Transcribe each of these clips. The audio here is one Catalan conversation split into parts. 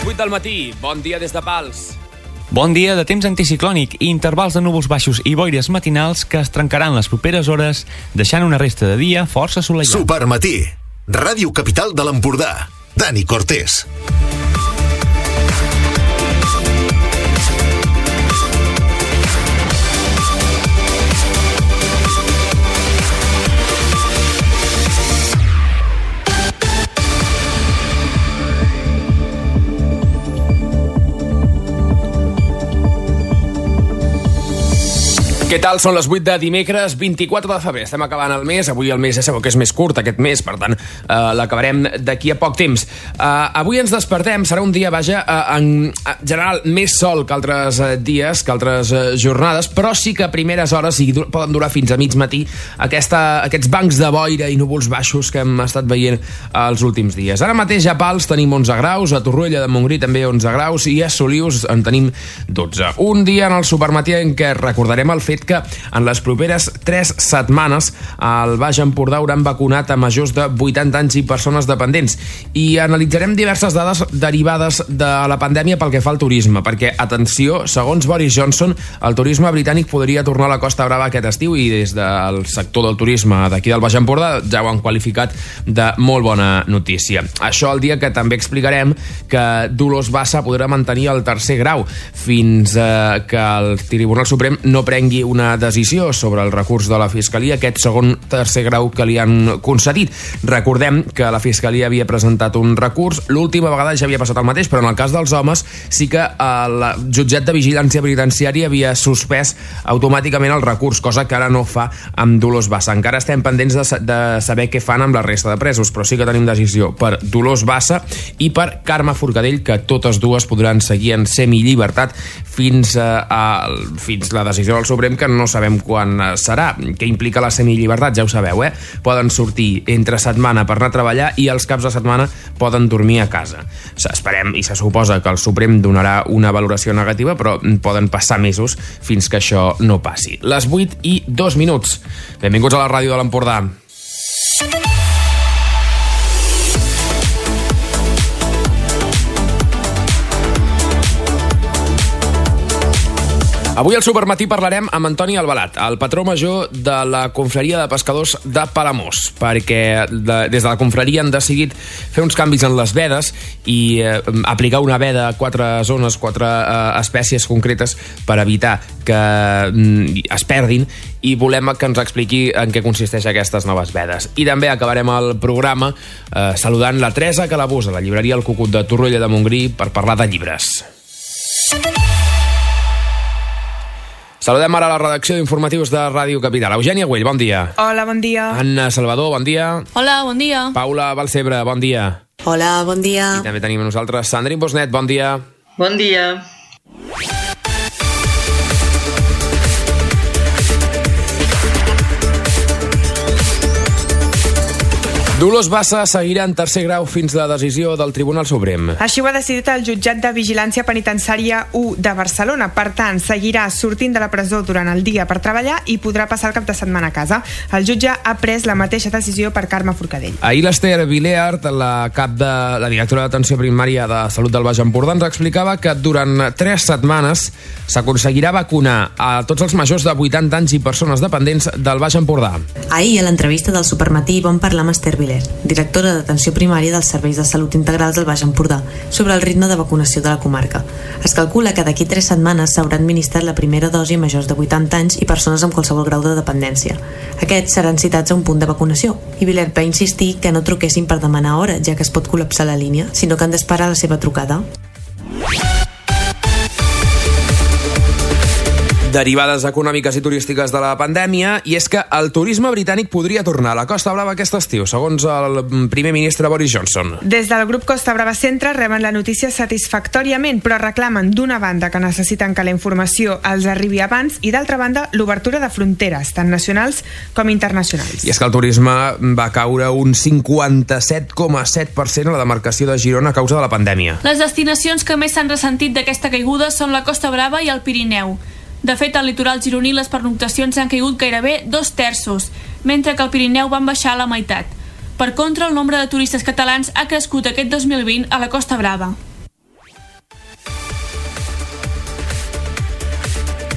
8 del matí. Bon dia des de Pals. Bon dia de temps anticiclònic i intervals de núvols baixos i boires matinals que es trencaran les properes hores, deixant una resta de dia força assolellat. Supermatí. Ràdio Capital de l'Empordà. Dani Cortés. Què tal? Són les 8 de dimecres, 24 de febrer. Estem acabant el mes. Avui el mes ja sabeu que és més curt, aquest mes, per tant, l'acabarem d'aquí a poc temps. Avui ens despertem, serà un dia, en general, més sol que altres dies, que altres jornades, però sí que a primeres hores, i poden durar fins a mig matí, aquests bancs de boira i núvols baixos que hem estat veient els últims dies. Ara mateix a Pals tenim 11 graus, a Torroella de Montgrí també 11 graus, i a Solius en tenim 12. Un dia en el Supermatí en què recordarem el fet que en les properes 3 setmanes al Baix Empordà hauran vacunat a majors de 80 anys i persones dependents. I analitzarem diverses dades derivades de la pandèmia pel que fa al turisme, perquè, atenció, segons Boris Johnson, el turisme britànic podria tornar a la Costa Brava aquest estiu i des del sector del turisme d'aquí del Baix Empordà ja ho han qualificat de molt bona notícia. Això el dia que també explicarem que Dolors Bassa podrà mantenir el tercer grau fins que el Tribunal Suprem no prengui una decisió sobre el recurs de la Fiscalia, aquest tercer grau que li han concedit. Recordem que la Fiscalia havia presentat un recurs, l'última vegada ja havia passat el mateix, però en el cas dels homes sí que el jutjat de vigilància penitenciària havia suspès automàticament el recurs, cosa que ara no fa amb Dolors Bassa. Encara estem pendents de saber què fan amb la resta de presos, però sí que tenim decisió per Dolors Bassa i per Carme Forcadell, que totes dues podran seguir en semillibertat fins la decisió del Suprem, que no sabem quan serà. Què implica la semillibertat? Ja ho sabeu, Poden sortir entre setmana per anar a treballar i els caps de setmana poden dormir a casa. Esperem, i se suposa que el Suprem donarà una valoració negativa, però poden passar mesos fins que això no passi. Les 8:02. Benvinguts a la ràdio de l'Empordà. Avui al Supermatí parlarem amb Antoni Albalat, el patró major de la confraria de pescadors de Palamós, perquè des de la confraria han decidit fer uns canvis en les vedes i aplicar una veda a 4 zones, 4 espècies concretes per evitar que es perdin, i volem que ens expliqui en què consisteix aquestes noves vedes. I també acabarem el programa saludant la Teresa Calabús, a la llibreria El Cucut de Torroella de Montgrí, per parlar de llibres. Saludem ara a la redacció d'informatius de Ràdio Capital. Eugènia Güell, bon dia. Hola, bon dia. Anna Salvador, bon dia. Hola, bon dia. Paula Balcebre, bon dia. Hola, bon dia. I també tenim a nosaltres Sandrine Bosnet, bon dia. Bon dia. Dolors Bassa seguirà en tercer grau fins la decisió del Tribunal Suprem. Així ho ha decidit el jutjat de vigilància penitenciària 1 de Barcelona. Per tant, seguirà sortint de la presó durant el dia per treballar i podrà passar el cap de setmana a casa. El jutge ha pres la mateixa decisió per Carme Forcadell. Ahir l'Ester Vileart, la directora d'atenció primària de Salut del Baix Empordà, ens explicava que durant 3 setmanes s'aconseguirà vacunar a tots els majors de 80 anys i persones dependents del Baix Empordà. Ahir, a l'entrevista del Supermatí, vam parlar amb Ester Vileart, directora d'atenció primària dels serveis de salut integrals del Baix Empordà, sobre el ritme de vacunació de la comarca. Es calcula que d'aquí 3 setmanes s'haurà administrat la primera dosi a majors de 80 anys i persones amb qualsevol grau de dependència. Aquests seran citats a un punt de vacunació, i Vilet va insistir que no truquessin per demanar hora, ja que es pot col·lapsar la línia, sinó que han d'esperar la seva trucada. Derivades econòmiques i turístiques de la pandèmia, i és que el turisme britànic podria tornar a la Costa Brava aquest estiu, segons el primer ministre Boris Johnson. Des del grup Costa Brava Centre reben la notícia satisfactòriament, però reclamen d'una banda que necessiten que la informació els arribi abans i d'altra banda l'obertura de fronteres, tant nacionals com internacionals. I és que el turisme va caure un 57,7% a la demarcació de Girona a causa de la pandèmia. Les destinacions que més s'han ressentit d'aquesta caiguda són la Costa Brava i el Pirineu. De fet, al litoral gironí les pernoctacions han caigut gairebé 2/3, mentre que al Pirineu van baixar a la meitat. Per contra, el nombre de turistes catalans ha crescut aquest 2020 a la Costa Brava.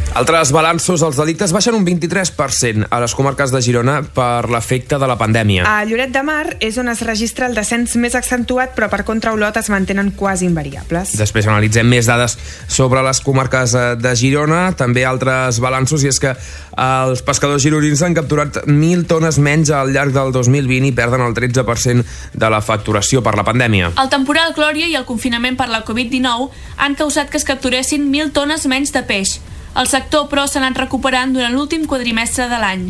Altres balanços, els delictes baixen un 23% a les comarques de Girona per l'efecte de la pandèmia. A Lloret de Mar és on es registra el descens més accentuat, però per contra Olot es mantenen quasi invariables. Després analitzem més dades sobre les comarques de Girona, també altres balanços, i és que els pescadors gironins han capturat 1.000 tones menys al llarg del 2020 i perden el 13% de la facturació per la pandèmia. El temporal Glòria i el confinament per la Covid-19 han causat que es capturessin 1.000 tones menys de peix. El sector, però, s'ha anat recuperant durant l'últim quadrimestre de l'any.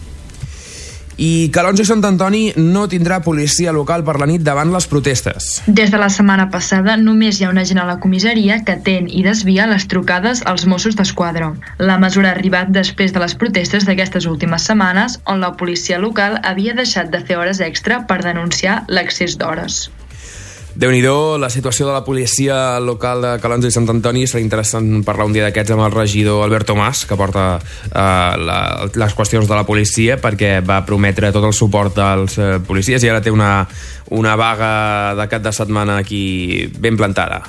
I Calonge i Sant Antoni no tindrà policia local per la nit davant les protestes. Des de la setmana passada només hi ha un agent a la comissaria que atén i desvia les trucades als Mossos d'Esquadra. La mesura ha arribat després de les protestes d'aquestes últimes setmanes, on la policia local havia deixat de fer hores extra per denunciar l'excés d'hores. Déu-n'hi-do, la situació de la policia local de Calonge i Sant Antoni. Serà interessant parlar un dia d'aquests amb el regidor Albert Tomàs, que porta les qüestions de la policia, perquè va prometre tot el suport dels policies i ara té una vaga de cap de setmana aquí ben plantada.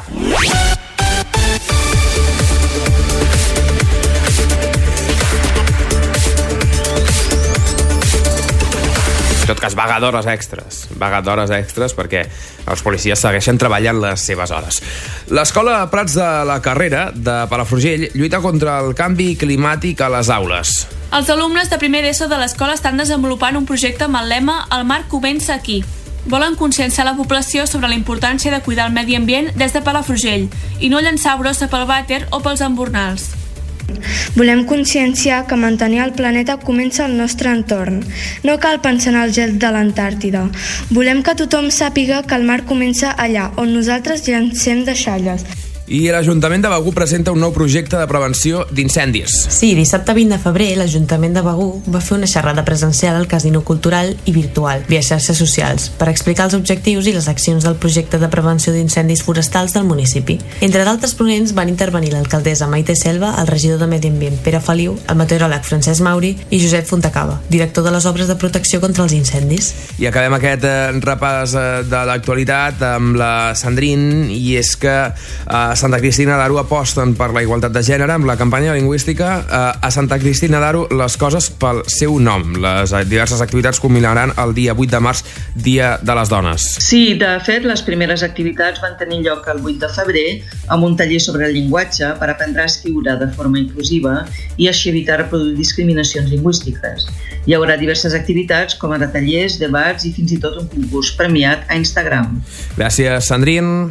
En tot cas, vaga d'hores extres perquè els policies segueixen treballant les seves hores. L'Escola Prats de la Carrera de Palafrugell lluita contra el canvi climàtic a les aules. Els alumnes de primer d'ESO de l'escola estan desenvolupant un projecte amb el lema "El mar comença aquí". Volen conscienciar la població sobre la importància de cuidar el medi ambient des de Palafrugell i no llançar brossa pel vàter o pels embornals. Volem conscienciar que mantenir el planeta comença al nostre entorn. No cal pensar en el gel de l'Antàrtida. Volem que tothom sàpiga que el mar comença allà on nosaltres llancem deixalles. I l'Ajuntament de Begur presenta un nou projecte de prevenció d'incendis. Sí, dissabte 20 de febrer l'Ajuntament de Begur va fer una xerrada presencial al Casino Cultural i Virtual via xarxes socials per explicar els objectius i les accions del projecte de prevenció d'incendis forestals del municipi. Entre d'altres ponents van intervenir l'alcaldessa Maite Selva, el regidor de Medi Ambient Pere Feliu, el meteoròleg Francesc Mauri i Josep Fontacaba, director de les obres de protecció contra els incendis. I acabem aquest repàs de l'actualitat amb la Sandrine, i és que Santa Cristina d'Aro aposten per la igualtat de gènere amb la campanya lingüística a Santa Cristina d'Aro, les coses pel seu nom. Les diverses activitats culminaran el dia 8 de març, Dia de les Dones. Sí, de fet, les primeres activitats van tenir lloc el 8 de febrer amb un taller sobre el llenguatge per aprendre a escriure de forma inclusiva i així evitar reproduir discriminacions lingüístiques. Hi haurà diverses activitats com ara tallers, debats i fins i tot un concurs premiat a Instagram. Gràcies, Sandrine.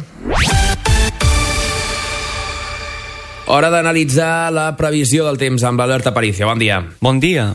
Hora d'analitzar la previsió del temps amb l'Alerta Aparicio. Bon dia. Bon dia.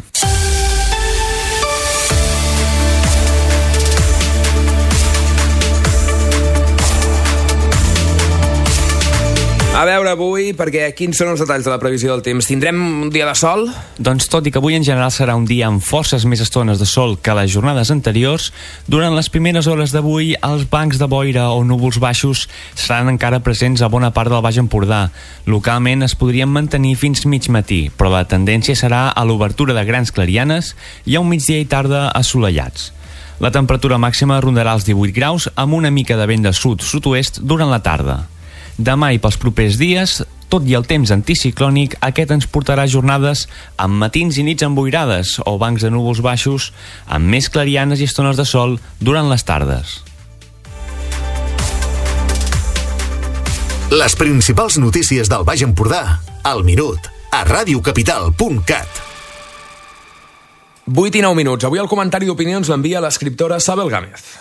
A veure, avui, perquè quins són els detalls de la previsió del temps? Tindrem un dia de sol? Doncs tot i que avui en general serà un dia amb forces més estones de sol que les jornades anteriors, durant les primeres hores d'avui els bancs de boira o núvols baixos seran encara presents a bona part del Baix Empordà. Localment es podrien mantenir fins mig matí, però la tendència serà a l'obertura de grans clarianes i a un migdia i tarda assolellats. La temperatura màxima rondarà els 18 graus amb una mica de vent de sud-sud-oest durant la tarda. Demà i pels propers dies, tot i el temps anticiclònic, aquest ens portarà jornades amb matins i nits emboirades o bancs de núvols baixos amb més clarianes i estones de sol durant les tardes. Les principals notícies del Baix Empordà, al minut, a radiocapital.cat. 8 i 9 minuts. Avui el comentari d'opinions l'envia l'escriptora Sabel Gámez.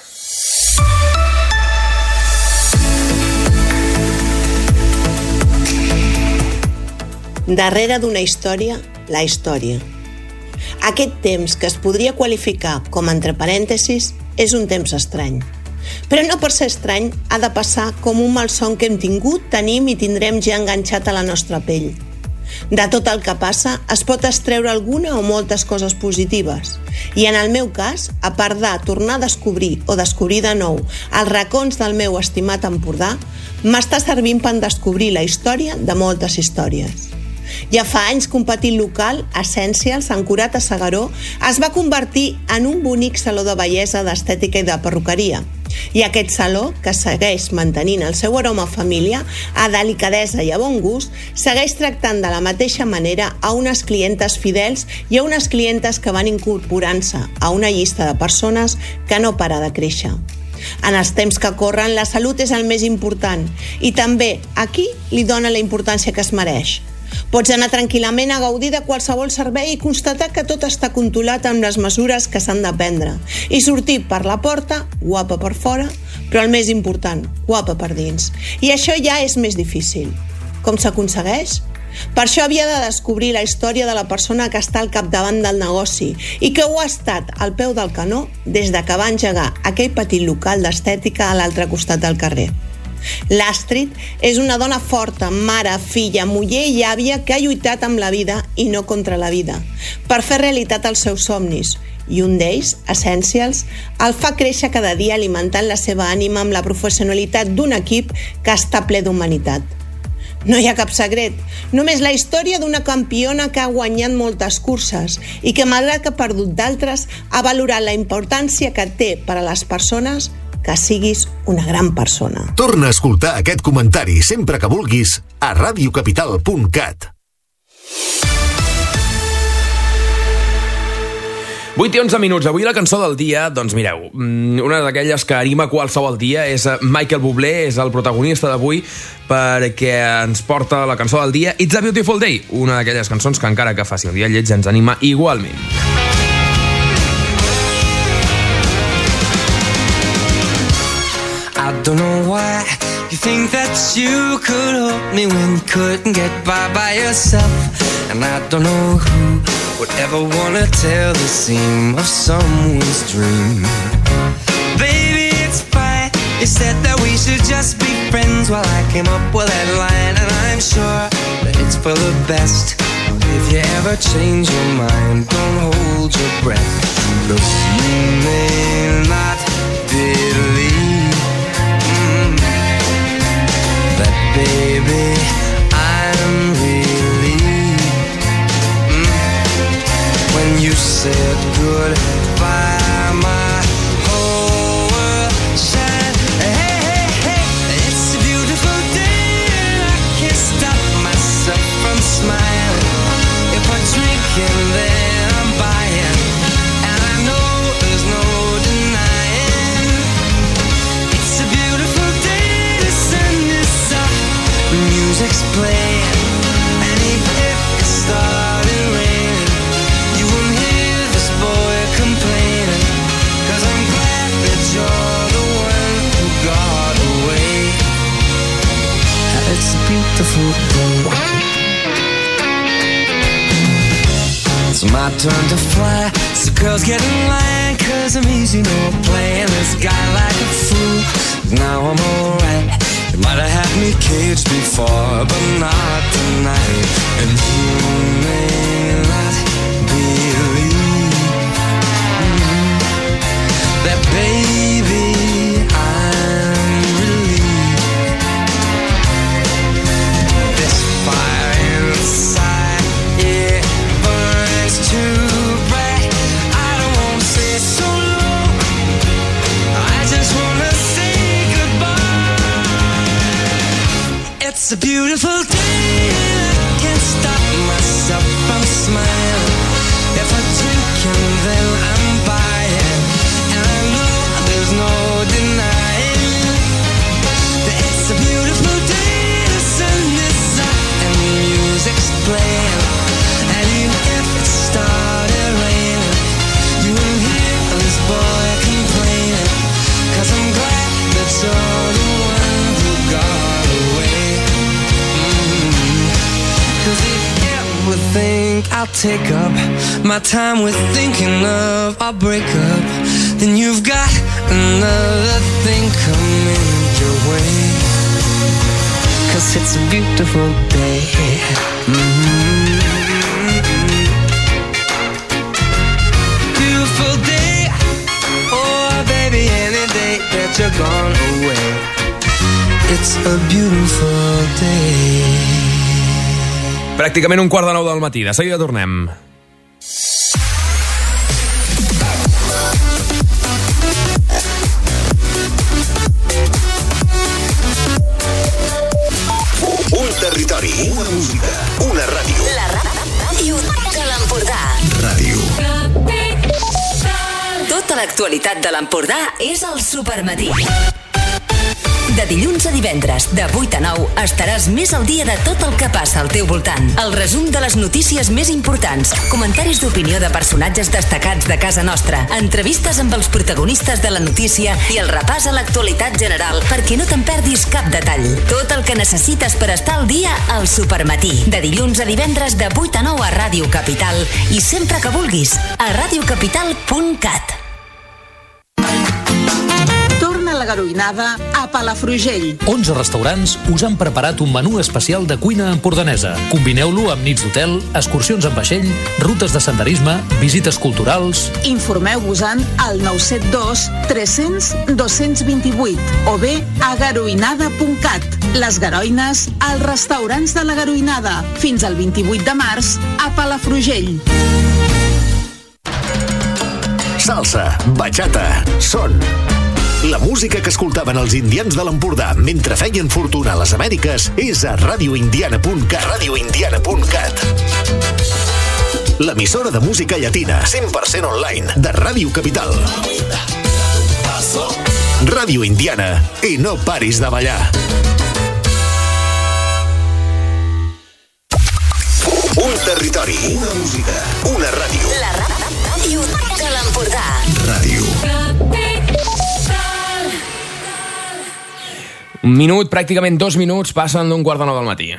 Darrere d'una història, la història. Aquest temps, que es podria qualificar com entre parèntesis, és un temps estrany. Però no per ser estrany ha de passar com un malson que hem tingut, tenim i tindrem ja enganxat a la nostra pell. De tot el que passa es pot extreure alguna o moltes coses positives. I en el meu cas, a part de tornar a descobrir o descobrir de nou els racons del meu estimat Empordà, m'està servint per descobrir la història de moltes històries. Ja fa anys que un petit local, Essentials, ancorat a S'Agaró, es va convertir en un bonic saló de bellesa, d'estètica i de perruqueria. I aquest saló, que segueix mantenint el seu aroma família, a delicadesa i a bon gust, segueix tractant de la mateixa manera a unes clientes fidels i a unes clientes que van incorporant-se a una llista de persones que no para de créixer. En els temps que corren, la salut és el més important i també aquí li dona la importància que es mereix. Pots anar tranquil·lament a gaudir de qualsevol servei i constatar que tot està controlat amb les mesures que s'han de prendre i sortir per la porta, guapa per fora, però el més important, guapa per dins. I això ja és més difícil. Com s'aconsegueix? Per això havia de descobrir la història de la persona que està al capdavant del negoci i que ho ha estat al peu del canó des de que va engegar aquell petit local d'estètica a l'altre costat del carrer. L'Astrid és una dona forta, mare, filla, muller i àvia que ha lluitat amb la vida i no contra la vida per fer realitat els seus somnis, i un d'ells, Essentials, el fa créixer cada dia alimentant la seva ànima amb la professionalitat d'un equip que està ple d'humanitat. No hi ha cap secret, només la història d'una campiona que ha guanyat moltes curses i que, malgrat que ha perdut d'altres, ha valorat la importància que té per a les persones que siguis una gran persona. Torna a escoltar aquest comentari sempre que vulguis a radiocapital.cat. 8 i 11 minuts. Avui la cançó del dia, doncs mireu, una d'aquelles que anima qualsevol dia és Michael Bublé, és el protagonista d'avui perquè ens porta la cançó del dia It's a Beautiful Day, una d'aquelles cançons que encara que faci un dia lleig ens anima igualment. I don't know why you think that you could help me when you couldn't get by yourself. And I don't know who would ever wanna tell the seam of someone's dream. Baby, it's fine. You said that we should just be friends while I came up with that line. And I'm sure that it's for the best. If you ever change your mind, don't hold your breath. Look, you may not believe that, baby, I'm relieved when you said goodbye, my whole world shined. Hey, hey, hey, it's a beautiful day and I can't stop myself from smiling. If I drink and then I'm buying, and I know there's no denying. It's a beautiful day, the sun is up, the music's playing, and even if it started raining, you won't hear this boy complaining, 'cause I'm glad that you're the one who got away. It's a beautiful day. It's my turn to fly, so girls get in line, 'cause I'm easy, no playing this guy like a fool. Now I'm alright. You might have had me caged before, but not tonight. And you may not believe that, baby, I'm relieved. This fire inside, it burns too bright. I don't want to stay so long, I just want to say it's a beautiful day and I can't stop myself from smiling. If I drink and then I'm buying, and I know there's no denying that it's a beautiful day, the sun is up and the music's playing, and even if it started raining, you won't hear this boy complaining, 'cause I'm glad that you're the one who got away. 'Cause if you ever think I'll take up my time with thinking of our breakup, then you've got another thing coming your way. 'Cause it's a beautiful day. Beautiful day. Oh baby, any day that you're gone away, it's a beautiful day. Pràcticament 8:45 del matí. De seguida tornem. l'actualitat de l'Empordà és el Supermatí. De dilluns a divendres, de 8 a 9, estaràs més al dia de tot el que passa al teu voltant. El resum de les notícies més importants, comentaris d'opinió de personatges destacats de casa nostra, entrevistes amb els protagonistes de la notícia i el repàs a l'actualitat general perquè no te'n perdis cap detall. Tot el que necessites per estar al dia al Supermatí. De dilluns a divendres, de 8 a 9 a Ràdio Capital i sempre que vulguis, a radiocapital.cat. La garoinada a Palafrugell. 11 restaurants us han preparat un menú especial de cuina empordanesa. Combineu-lo amb nits d'hotel, excursions en vaixell, rutes de senderisme, visites culturals... Informeu-vos-en al 972 300 228 o bé a garoinada.cat. Les Garoines, als restaurants de la Garoinada. Fins al 28 de març a Palafrugell. Salsa, bachata, son... La música que escoltaven els indians de l'Empordà mentre feien fortuna a les Amèriques és a radioindiana.cat. radioindiana.cat. L'emissora de música llatina 100% online de Ràdio Capital. Ràdio Indiana i no paris de ballar. Un territori, una música, una ràdio. La ràdio de l'Empordà. Ràdio. Un minut, pràcticament 2 minuts, passen d'un 8:45 del matí.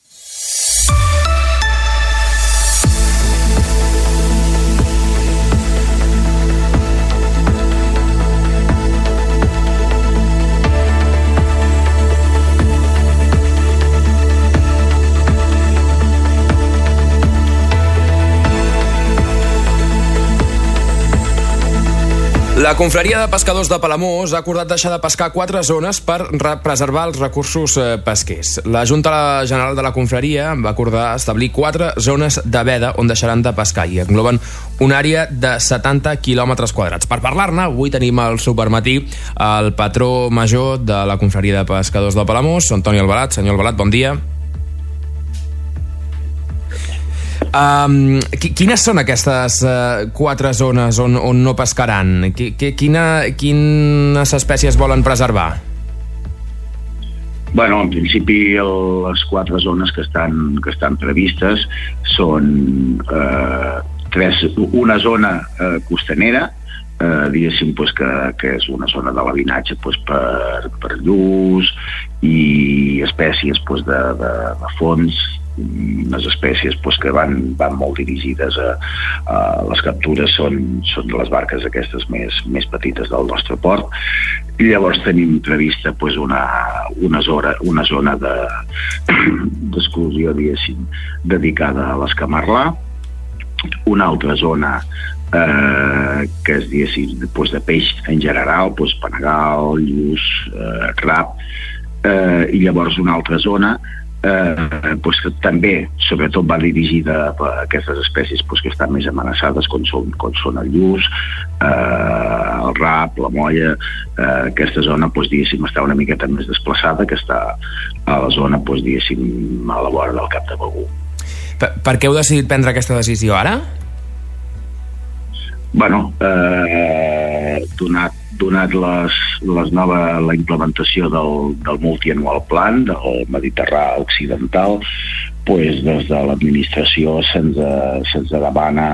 La Confraria de Pescadors de Palamós ha acordat deixar de pescar 4 zones per preservar els recursos pesquers. La Junta General de la Confraria va acordar establir 4 zones de veda on deixaran de pescar i engloben una àrea de 70 quilòmetres quadrats. Per parlar-ne, avui tenim al Supermatí el patró major de la Confraria de Pescadors de Palamós, Antoni Albalat. Senyor Albalat, bon dia. Quines són aquestes 4 zones on no pescaran? Quines espècies volen preservar? Bueno, en principi les 4 zones que estan previstes són una zona costanera, diguéssim que és una zona de labinatge per lluç i espècies de fons, unes espècies que van molt dirigides a les captures són les barques aquestes més petites del nostre port, i llavors tenim prevista una zona d'exclusió, diguéssim, dedicada a l'escamarlà, una altra zona que és, diguéssim, de peix en general, panegal, lluç, crab, i llavors una altra zona que també sobretot va dirigida a aquestes espècies que estan més amenaçades, com són el lluç, el rap, la molla. Aquesta zona, diguéssim, està una miqueta més desplaçada, que està a la zona, diguéssim, a la vora del Cap de Begur. Per què heu decidit prendre aquesta decisió ara? Bueno, donat la implementació del multianual plan del Mediterrani Occidental, des de l'administració se'ns demana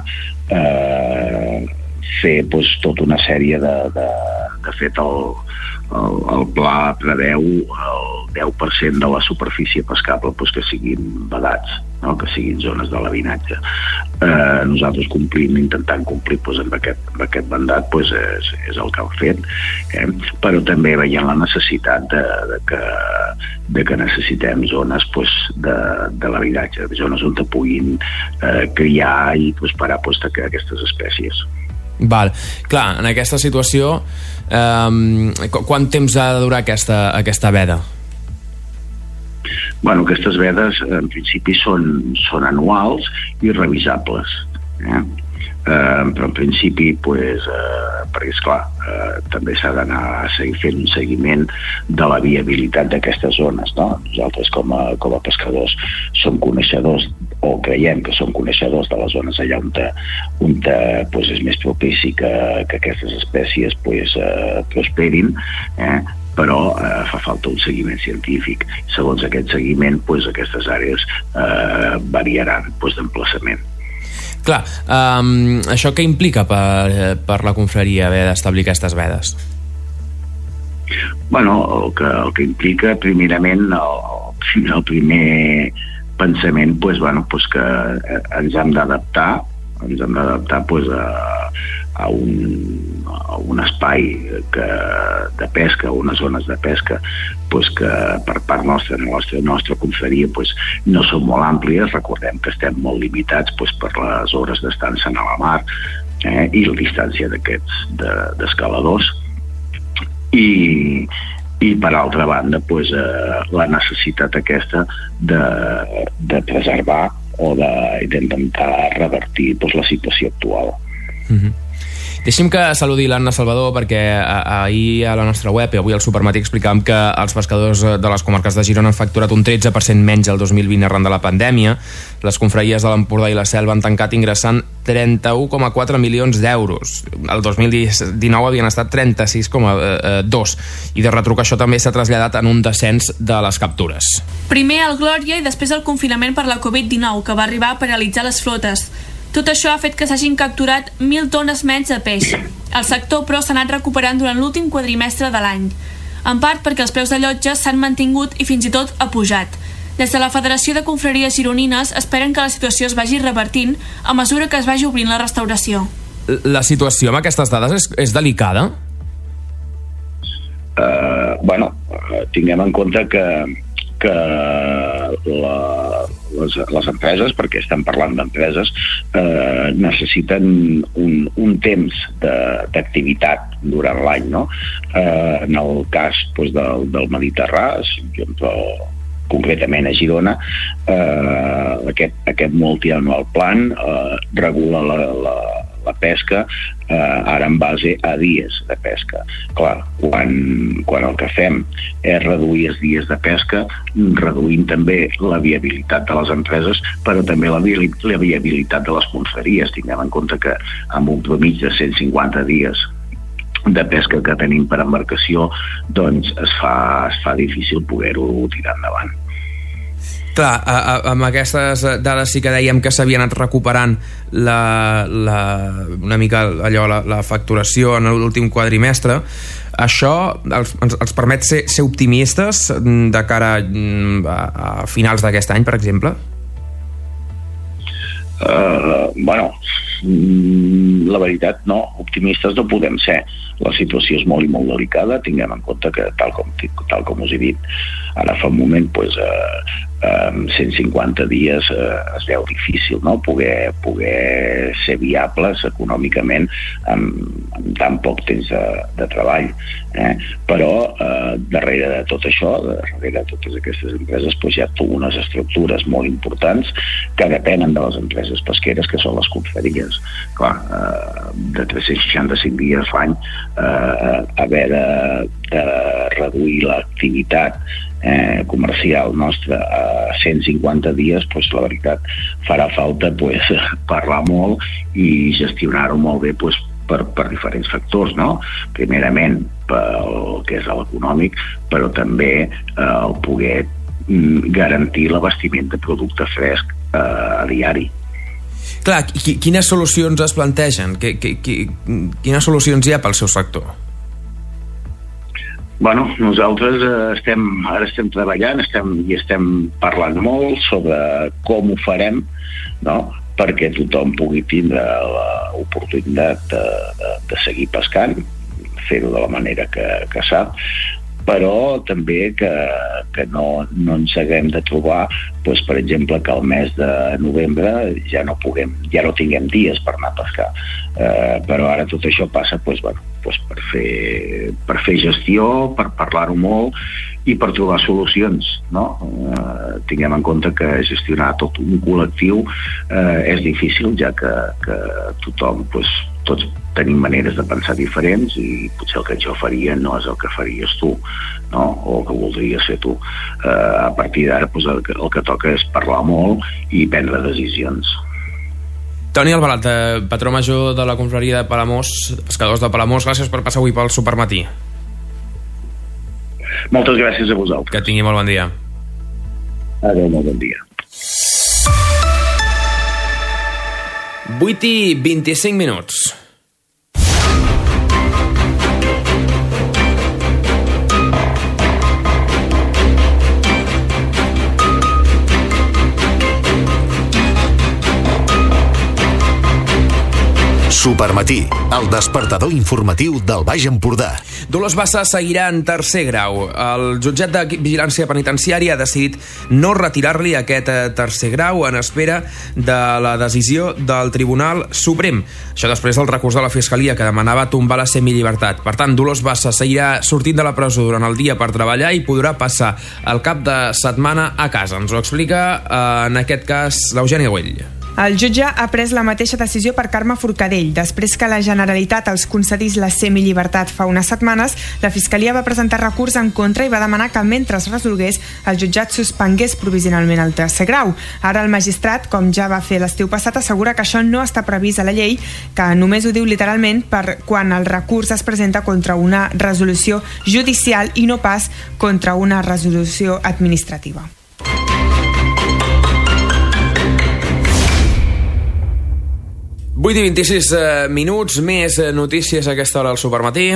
fer tota una sèrie de fet el pla preveu el 10% de la superfície pescable que siguin vedats, que siguin zones de labinatge. Nosaltres intentant complir amb aquest mandat és el que hem fet, però també veient la necessitat de que necessitem zones de labinatge, zones on puguin criar i parar aquestes espècies. Val. Clar, en aquesta situació quant temps ha de durar aquesta veda? Bueno, aquestes vedes en principi són anuals i revisables, però en principi perquè esclar també s'ha d'anar a seguir fent un seguiment de la viabilitat d'aquestes zones, no? Nosaltres com a pescadors som coneixedors o creiem que són coneixedors de les zones allà on pues, és més propici que aquestes espècies pues, prosperin, però fa falta un seguiment científic. Segons aquest seguiment, pues, aquestes àrees variaran pues, d'emplaçament. Clar, això què implica per la confraria haver d'establir aquestes vedes? Bueno, el que implica primerament el primer pensament pues, que ens hem d'adaptar pues, a un espai de pesca, unes zones de pesca pues, que per part nostra, la nostra confraria pues, no són molt àmplies. Recordem que estem molt limitats pues, per les hores d'estança a la mar i la distància d'escaladors. I per altra banda pues, la necessitat aquesta de preservar o d'intentar revertir pues, la situació actual. Deixi'm que saludi l'Anna Salvador, perquè ahir a la nostra web i avui al Supermatí explicàvem que els pescadors de les comarques de Girona han facturat un 13% menys el 2020 arran de la pandèmia. Les confraries de l'Empordà i la Selva han tancat ingressant 31,4 milions d'euros. El 2019 havien estat 36,2, i de retruc això també s'ha traslladat en un descens de les captures. Primer el Glòria i després el confinament per la Covid-19, que va arribar a paralitzar les flotes. Tot això ha fet que s'hagin capturat 1.000 tones menys de peix. El sector, però, s'ha anat recuperant durant l'últim quadrimestre de l'any, en part perquè els preus de llotja s'han mantingut i fins i tot ha pujat. Des de la Federació de Confraries Gironines esperen que la situació es vagi revertint a mesura que es vagi obrint la restauració. La situació amb aquestes dades és delicada? Tinguem en compte que les empreses, perquè estem parlant d'empreses, necessiten un temps d'activitat durant l'any, no? En el cas pues, del Mediterrani, concretament a Girona, aquest multianual plan regula la pesca ara en base a dies de pesca. Clar, quan el que fem és reduir els dies de pesca, reduïm també la viabilitat de les empreses, però també la viabilitat de les confraries. Tinguem en compte que amb un promig de 150 dies de pesca que tenim per embarcació, doncs es fa difícil poder-ho tirar endavant. Clar, amb aquestes dades sí que dèiem que s'havia anat recuperant una mica allò, la facturació en l'últim quadrimestre. Això els permet ser optimistes de cara a finals d'aquest any, per exemple? La veritat, no. Optimistes no podem ser. La situació és molt i molt delicada. Tinguem en compte que, tal com us he dit ara fa un moment, amb 150 dies es veu difícil, no? Poder ser viables econòmicament amb tan poc temps de treball. Però darrere de tot això, darrere de totes aquestes empreses, hi ha unes estructures molt importants que depenen de les empreses pesqueres, que són les confraries. Clar, de 365 dies l'any, haver de reduir l'activitat comercial nostra a 150 dies, la veritat farà falta parlar molt i gestionar-ho molt bé per diferents factors, no? Primerament pel que és l'econòmic, però també el poder garantir l'abastiment de producte fresc a diari. Clar, quines solucions es plantegen? Quines solucions hi ha pel seu sector? Nosaltres ara estem treballant i estem parlant molt sobre com ho farem, no?, perquè tothom pugui tindre l'oportunitat de seguir pescant, fer-ho de la manera que sap, però també que no ens haguem de trobar, per exemple, que al mes de novembre ja no tinguem dies per anar a pescar. Però ara tot això passa per fer gestió, per parlar-ho molt i per trobar solucions, no? Tinguem en compte que gestionar tot un col·lectiu és difícil, ja que tothom tots tenim maneres de pensar diferents i potser el que jo faria no és el que faries tu, no? O el que voldries fer tu. A partir d'ara el que toca és parlar molt i prendre decisions. Toni Albalat, patró major de la confraria de Palamós, pescadors de Palamós, gràcies per passar avui pel Supermatí. Moltes gràcies a vosaltres. Que tingui molt bon dia. Adéu, molt bon dia. 8:25. Supermatí, el despertador informatiu del Baix Empordà. Dolors Bassa seguirà en tercer grau. El jutjat de vigilància penitenciària ha decidit no retirar-li aquest tercer grau en espera de la decisió del Tribunal Suprem. Això després del recurs de la Fiscalia que demanava tombar la semillibertat. Per tant, Dolors Bassa seguirà sortint de la presó durant el dia per treballar i podrà passar el cap de setmana a casa. Ens ho explica en aquest cas l'Eugènia Güell. El jutge ha pres la mateixa decisió per Carme Forcadell. Després que la Generalitat els concedís la semillibertat fa unes setmanes, la Fiscalia va presentar recurs en contra i va demanar que mentre es resolgués, el jutjat suspengués provisionalment el tercer grau. Ara el magistrat, com ja va fer l'estiu passat, assegura que això no està previst a la llei, que només ho diu literalment per quan el recurs es presenta contra una resolució judicial i no pas contra una resolució administrativa. i 26 minuts, més notícies a aquesta hora al Supermatí.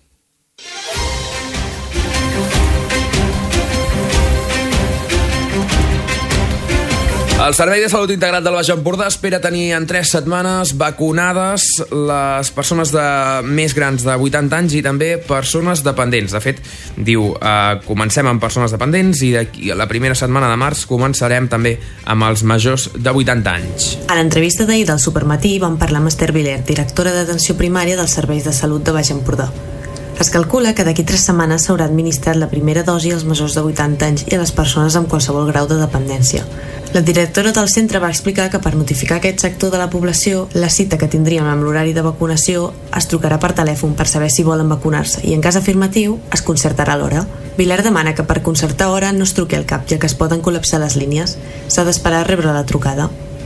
El Servei de Salut Integrat del Baix Empordà espera tenir en 3 setmanes vacunades les persones més grans de 80 anys i també persones dependents. De fet, diu, comencem amb persones dependents i la primera setmana de març començarem també amb els majors de 80 anys. A l'entrevista d'ahir del Supermatí vam parlar amb Esther Viler, directora d'atenció primària dels Serveis de Salut de Baix Empordà. Es calcula que d'aquí 3 setmanes s'haurà administrat la primera dosi als majors de 80 anys i a les persones amb qualsevol grau de dependència. La directora del centre va explicar que per notificar aquest sector de la població, la cita que tindríem amb l'horari de vacunació es trucarà per telèfon per saber si volen vacunar-se i en cas afirmatiu es concertarà l'hora. Vilar demana que per concertar hora no es truqui al cap, ja que es poden col·lapsar les línies. S'ha d'esperar a rebre la trucada.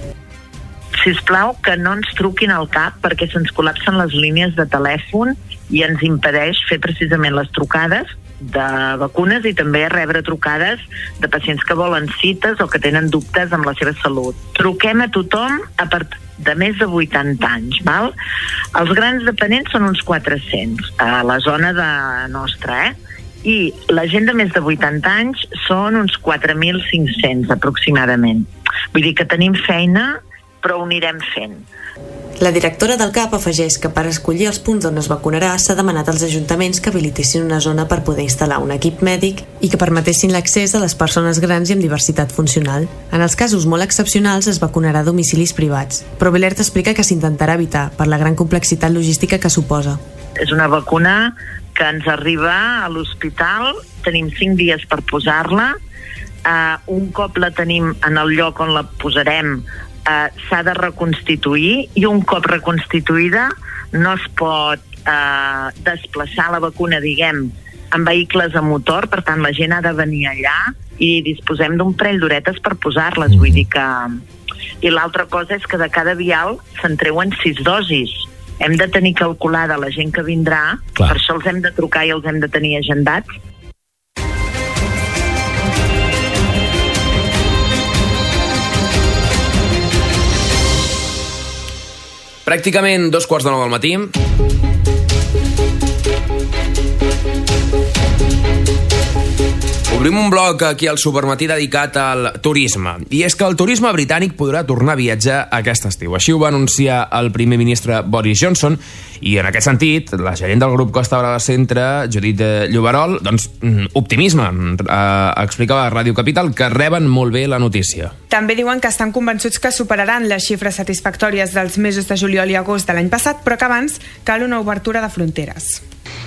Sisplau, que no ens truquin al cap perquè se'ns col·lapsen les línies de telèfon i ens impedeix fer precisament les trucades de vacunes i també rebre trucades de pacients que volen cites o que tenen dubtes amb la seva salut. Truquem a tothom a partir de més de 80 anys, val? Els grans dependents són uns 400 a la zona nostra, i la gent de més de 80 anys són uns 4.500 aproximadament. Vull dir que tenim feina, però ho anirem fent. La directora del CAP afegeix que per escollir els punts on es vacunarà s'ha demanat als ajuntaments que habilitessin una zona per poder instal·lar un equip mèdic i que permetessin l'accés a les persones grans i amb diversitat funcional. En els casos molt excepcionals es vacunarà a domicilis privats, però Vilert explica que s'intentarà evitar per la gran complexitat logística que suposa. És una vacuna que ens arriba a l'hospital, tenim 5 dies per posar-la, un cop la tenim en el lloc on la posarem s'ha de reconstituir i un cop reconstituïda no es pot desplaçar la vacuna, diguem, en vehicles a motor, per tant la gent ha de venir allà i disposem d'un parell d'horetes per posar-les, vull dir que... I l'altra cosa és que de cada vial se'n treuen 6 dosis. Hem de tenir calculada la gent que vindrà, per això els hem de trucar i els hem de tenir agendats. Pràcticament 2:45 del matí. Obrim un bloc aquí al Supermatí dedicat al turisme. I és que el turisme britànic podrà tornar a viatjar aquest estiu. Així ho va anunciar el primer ministre Boris Johnson i en aquest sentit la gerent del grup Costa Brava Centre, Judit Lloberol, doncs optimisme. Explicava a Ràdio Capital que reben molt bé la notícia. També diuen que estan convençuts que superaran les xifres satisfactòries dels mesos de juliol i agost de l'any passat, però que abans cal una obertura de fronteres.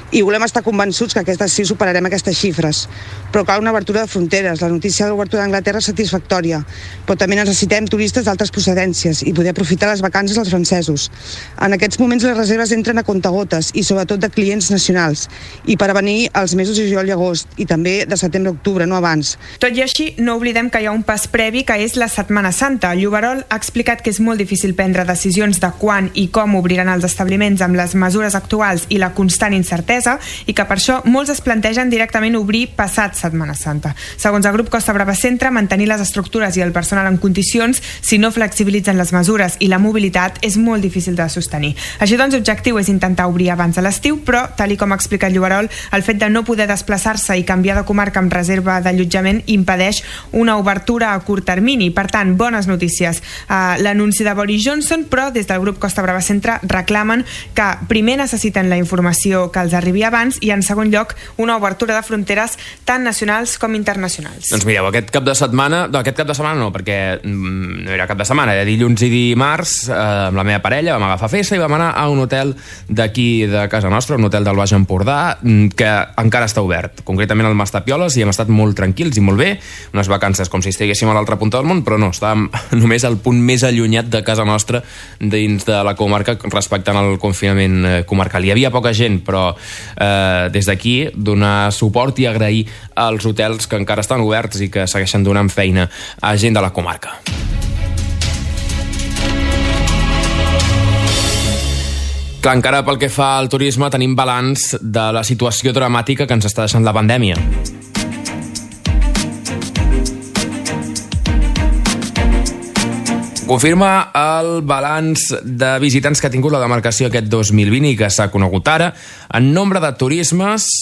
i volem estar convençuts que aquest estiu superarem aquestes xifres. Però cal una obertura de fronteres. La notícia de l'obertura d'Anglaterra és satisfactòria, però també necessitem turistes d'altres procedències i poder aprofitar les vacances als francesos. En aquests moments les reserves entren a comptagotes i sobretot de clients nacionals, i per a venir els mesos de juliol i agost, i també de setembre a octubre, no abans. Tot i així, no oblidem que hi ha un pas previ que és la Setmana Santa. Lloberol ha explicat que és molt difícil prendre decisions de quan i com obriran els establiments amb les mesures actuals i la constant incertesa, i que per això molts es plantegen directament obrir passat Setmana Santa. Segons el grup Costa Brava Centre, mantenir les estructures i el personal en condicions, si no flexibilitzen les mesures i la mobilitat, és molt difícil de sostenir. Així doncs, l'objectiu és intentar obrir abans de l'estiu, però, tal com ha explicat Lloberol, el fet de no poder desplaçar-se i canviar de comarca amb reserva d'allotjament impedeix una obertura a curt termini. Per tant, bones notícies. L'anunci de Boris Johnson, però des del grup Costa Brava Centre reclamen que primer necessiten la informació que els arribi abans i, en segon lloc, una obertura de fronteres tant nacionals com internacionals. Doncs mireu, aquest cap de setmana no, perquè no era cap de setmana, era dilluns i dimarts, amb la meva parella vam agafar festa i vam anar a un hotel d'aquí de casa nostra, un hotel del Baix Empordà, que encara està obert, concretament al Mas Tapioles, i hem estat molt tranquils i molt bé, unes vacances com si estiguéssim a l'altra punta del món, però no, estàvem només al punt més allunyat de casa nostra dins de la comarca respectant el confinament comarcal. Hi havia poca gent, però des d'aquí donar suport i agrair als hotels que encara estan oberts i que segueixen donant feina a gent de la comarca. Clar, encara pel que fa al turisme tenim balanç de la situació dramàtica que ens està deixant la pandèmia. Confirma el balanç de visitants que ha tingut la demarcació aquest 2020 i que s'ha conegut ara. En nombre de turistes,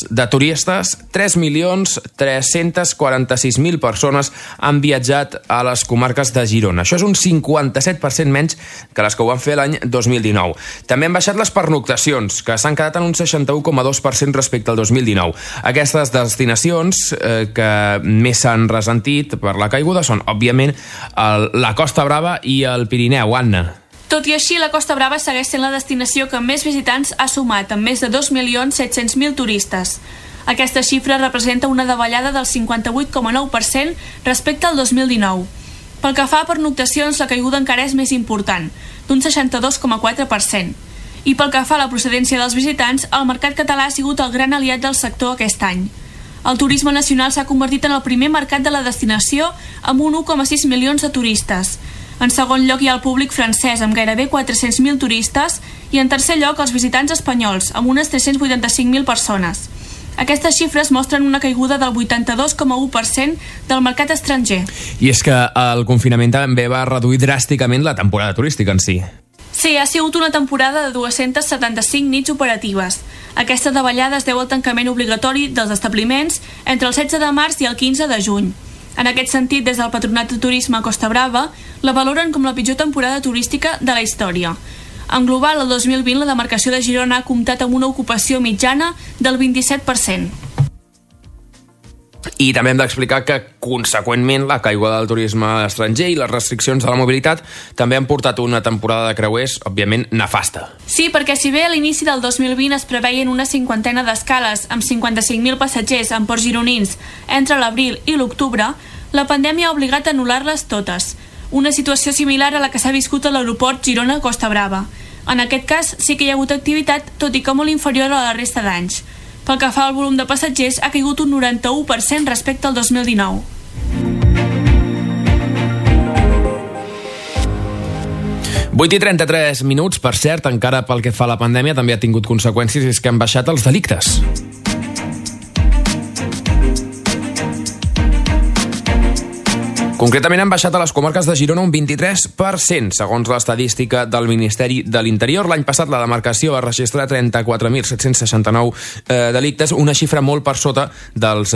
3.346.000 persones han viatjat a les comarques de Girona. Això és un 57% menys que les que ho van fer l'any 2019. També han baixat les pernoctacions, que s'han quedat en un 61,2% respecte al 2019. Aquestes destinacions que més s'han ressentit per la caiguda són, òbviament, la Costa Brava i el Pirineu. Anna. Tot i així, la Costa Brava segueix sent la destinació que més visitants ha sumat, amb més de 2.700.000 turistes. Aquesta xifra representa una davallada del 58,9% respecte al 2019. Pel que fa a pernoctacions, la caiguda encara és més important, d'un 62,4%. I pel que fa a la procedència dels visitants, el mercat català ha sigut el gran aliat del sector aquest any. El turisme nacional s'ha convertit en el primer mercat de la destinació amb un 1,6 milions de turistes. En segon lloc hi ha el públic francès, amb gairebé 400.000 turistes, i en tercer lloc els visitants espanyols, amb unes 385.000 persones. Aquestes xifres mostren una caiguda del 82,1% del mercat estranger. I és que el confinament també va reduir dràsticament la temporada turística en si. Sí, ha sigut una temporada de 275 nits operatives. Aquesta davallada es deu al tancament obligatori dels establiments entre el 16 de març i el 15 de juny. En aquest sentit, des del Patronat de Turisme Costa Brava, la valoren com la pitjor temporada turística de la història. En global, el 2020, la demarcació de Girona ha comptat amb una ocupació mitjana del 27%. I també hem d'explicar que, conseqüentment, la caiguda del turisme estranger i les restriccions de la mobilitat també han portat una temporada de creuers, òbviament, nefasta. Sí, perquè si bé a l'inici del 2020 es preveien una cinquantena d'escales amb 55.000 passatgers en ports gironins entre l'abril i l'octubre, la pandèmia ha obligat a anul·lar-les totes. Una situació similar a la que s'ha viscut a l'aeroport Girona-Costa Brava. En aquest cas sí que hi ha hagut activitat, tot i que molt inferior a la resta d'anys. Pel que fa al volum de passatgers, ha caigut un 91% respecte al 2019. Vuit i 33 minuts, per cert, encara pel que fa a la pandèmia també ha tingut conseqüències, i és que han baixat els delictes. Concretament han baixat a les comarques de Girona un 23%, segons l'estadística del Ministeri de l'Interior. L'any passat la demarcació va registrar 34.769 delictes, una xifra molt per sota dels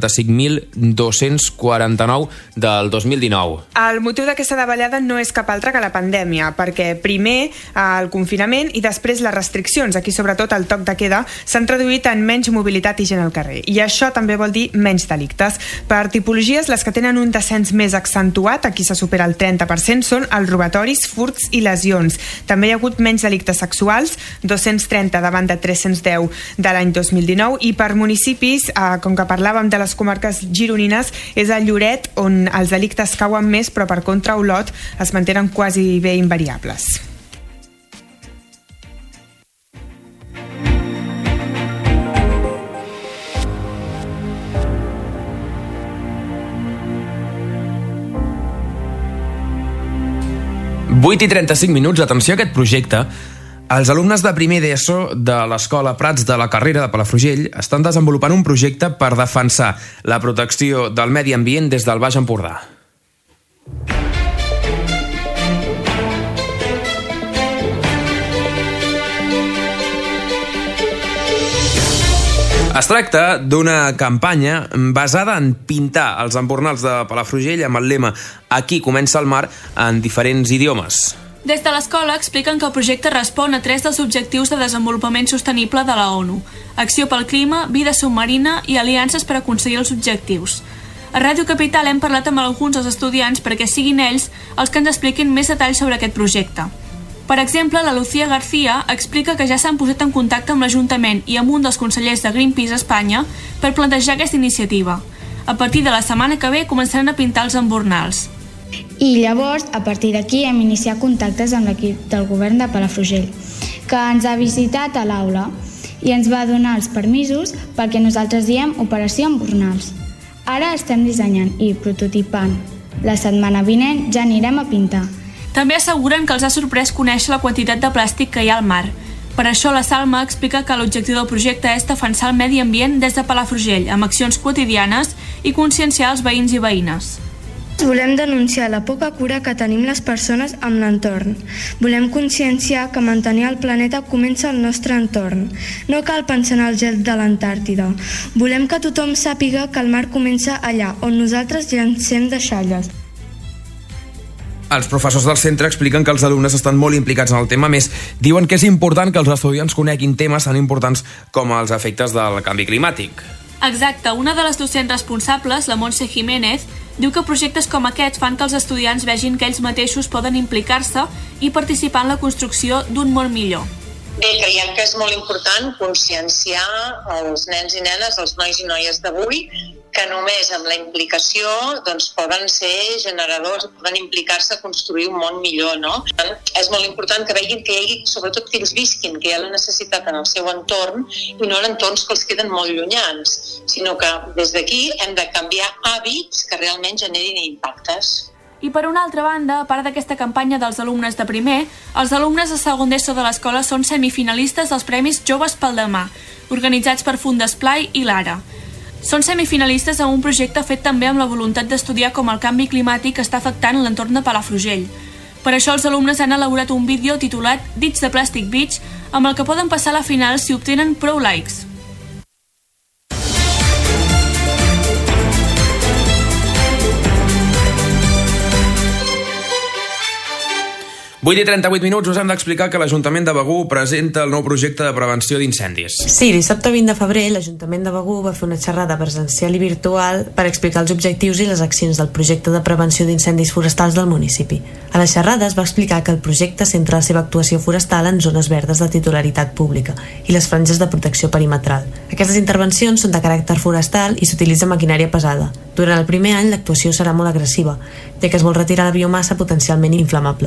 45.249 del 2019. El motiu d'aquesta davallada no és cap altre que la pandèmia, perquè primer el confinament i després les restriccions, aquí sobretot el toc de queda, s'han traduït en menys mobilitat i gent al carrer. I això també vol dir menys delictes. Per tipologies, les que tenen un descens més més accentuat, aquí se supera el 30%, són els robatoris, furts i lesions. També hi ha hagut menys delictes sexuals, 230 davant de 310 de l'any 2019, i per municipis, com que parlàvem de les comarques gironines, és a Lloret on els delictes cauen més, però per contra Olot es mantenen quasi bé invariables. i 35 minuts, atenció a aquest projecte. Els alumnes de primer d'ESO de l'Escola Prats de la Carrera de Palafrugell estan desenvolupant un projecte per defensar la protecció del medi ambient des del Baix Empordà. Es tracta d'una campanya basada en pintar els embornals de Palafrugell amb el lema "Aquí comença el mar" en diferents idiomes. Des de l'escola expliquen que el projecte respon a 3 dels objectius de desenvolupament sostenible de la ONU: acció pel clima, vida submarina i aliances per aconseguir els objectius. A Ràdio Capital hem parlat amb alguns dels estudiants perquè siguin ells els que ens expliquin més detalls sobre aquest projecte. Per exemple, la Lucía García explica que ja s'han posat en contacte amb l'Ajuntament i amb un dels consellers de Greenpeace Espanya per plantejar aquesta iniciativa. A partir de la setmana que ve començaran a pintar els embornals. I llavors, a partir d'aquí, hem iniciat contactes amb l'equip del govern de Palafrugell, que ens ha visitat a l'aula i ens va donar els permisos perquè nosaltres diem Operació Embornals. Ara estem dissenyant i prototipant. La setmana vinent ja anirem a pintar. També asseguren que els ha sorprès conèixer la quantitat de plàstic que hi ha al mar. Per això la Salma explica que l'objectiu del projecte és defensar el medi ambient des de Palafrugell, amb accions quotidianes i conscienciar els veïns i veïnes. Volem denunciar la poca cura que tenim les persones amb l'entorn. Volem conscienciar que mantenir el planeta comença al nostre entorn. No cal pensar en el gel de l'Antàrtida. Volem que tothom sàpiga que el mar comença allà, on nosaltres llancem deixalles. Els professors del centre expliquen que els alumnes estan molt implicats en el tema. Més, diuen que és important que els estudiants coneguin temes tan importants com els efectes del canvi climàtic. Exacte. Una de les docents responsables, la Montse Jiménez, diu que projectes com aquests fan que els estudiants vegin que ells mateixos poden implicar-se i participar en la construcció d'un món millor. Bé, creiem que és molt important conscienciar els nens i nenes, els nois i noies d'avui, que només amb la implicació poden ser generadors, poden implicar-se a construir un món millor, no? És molt important que veguin que hi hagi, sobretot que ells visquin, que hi ha la necessitat en el seu entorn i no en entorns que els queden molt llunyans, sinó que des d'aquí hem de canviar hàbits que realment generin impactes. I per una altra banda, a part d'aquesta campanya dels alumnes de primer, els alumnes de segon d'ESO de l'escola són semifinalistes dels Premis Joves pel Demà, organitzats per Fundesplai i l'Ara. Són semifinalistes en un projecte fet també amb la voluntat d'estudiar com el canvi climàtic està afectant l'entorn de Palafrugell. Per això els alumnes han elaborat un vídeo titulat Dits de Plastic Beach, amb el que poden passar a la final si obtenen prou likes. 8:38 minuts, us hem d'explicar que l'Ajuntament de Begur presenta el nou projecte de prevenció d'incendis. Sí, dissabte 20 de febrer l'Ajuntament de Begur va fer una xerrada presencial i virtual per explicar els objectius i les accions del projecte de prevenció d'incendis forestals del municipi. A la xerrada es va explicar que el projecte centra la seva actuació forestal en zones verdes de titularitat pública i les franges de protecció perimetral. Aquestes intervencions són de caràcter forestal i s'utilitza maquinària pesada. Durant el primer any l'actuació serà molt agressiva, ja que es vol retirar la biomassa potencialment inflamable.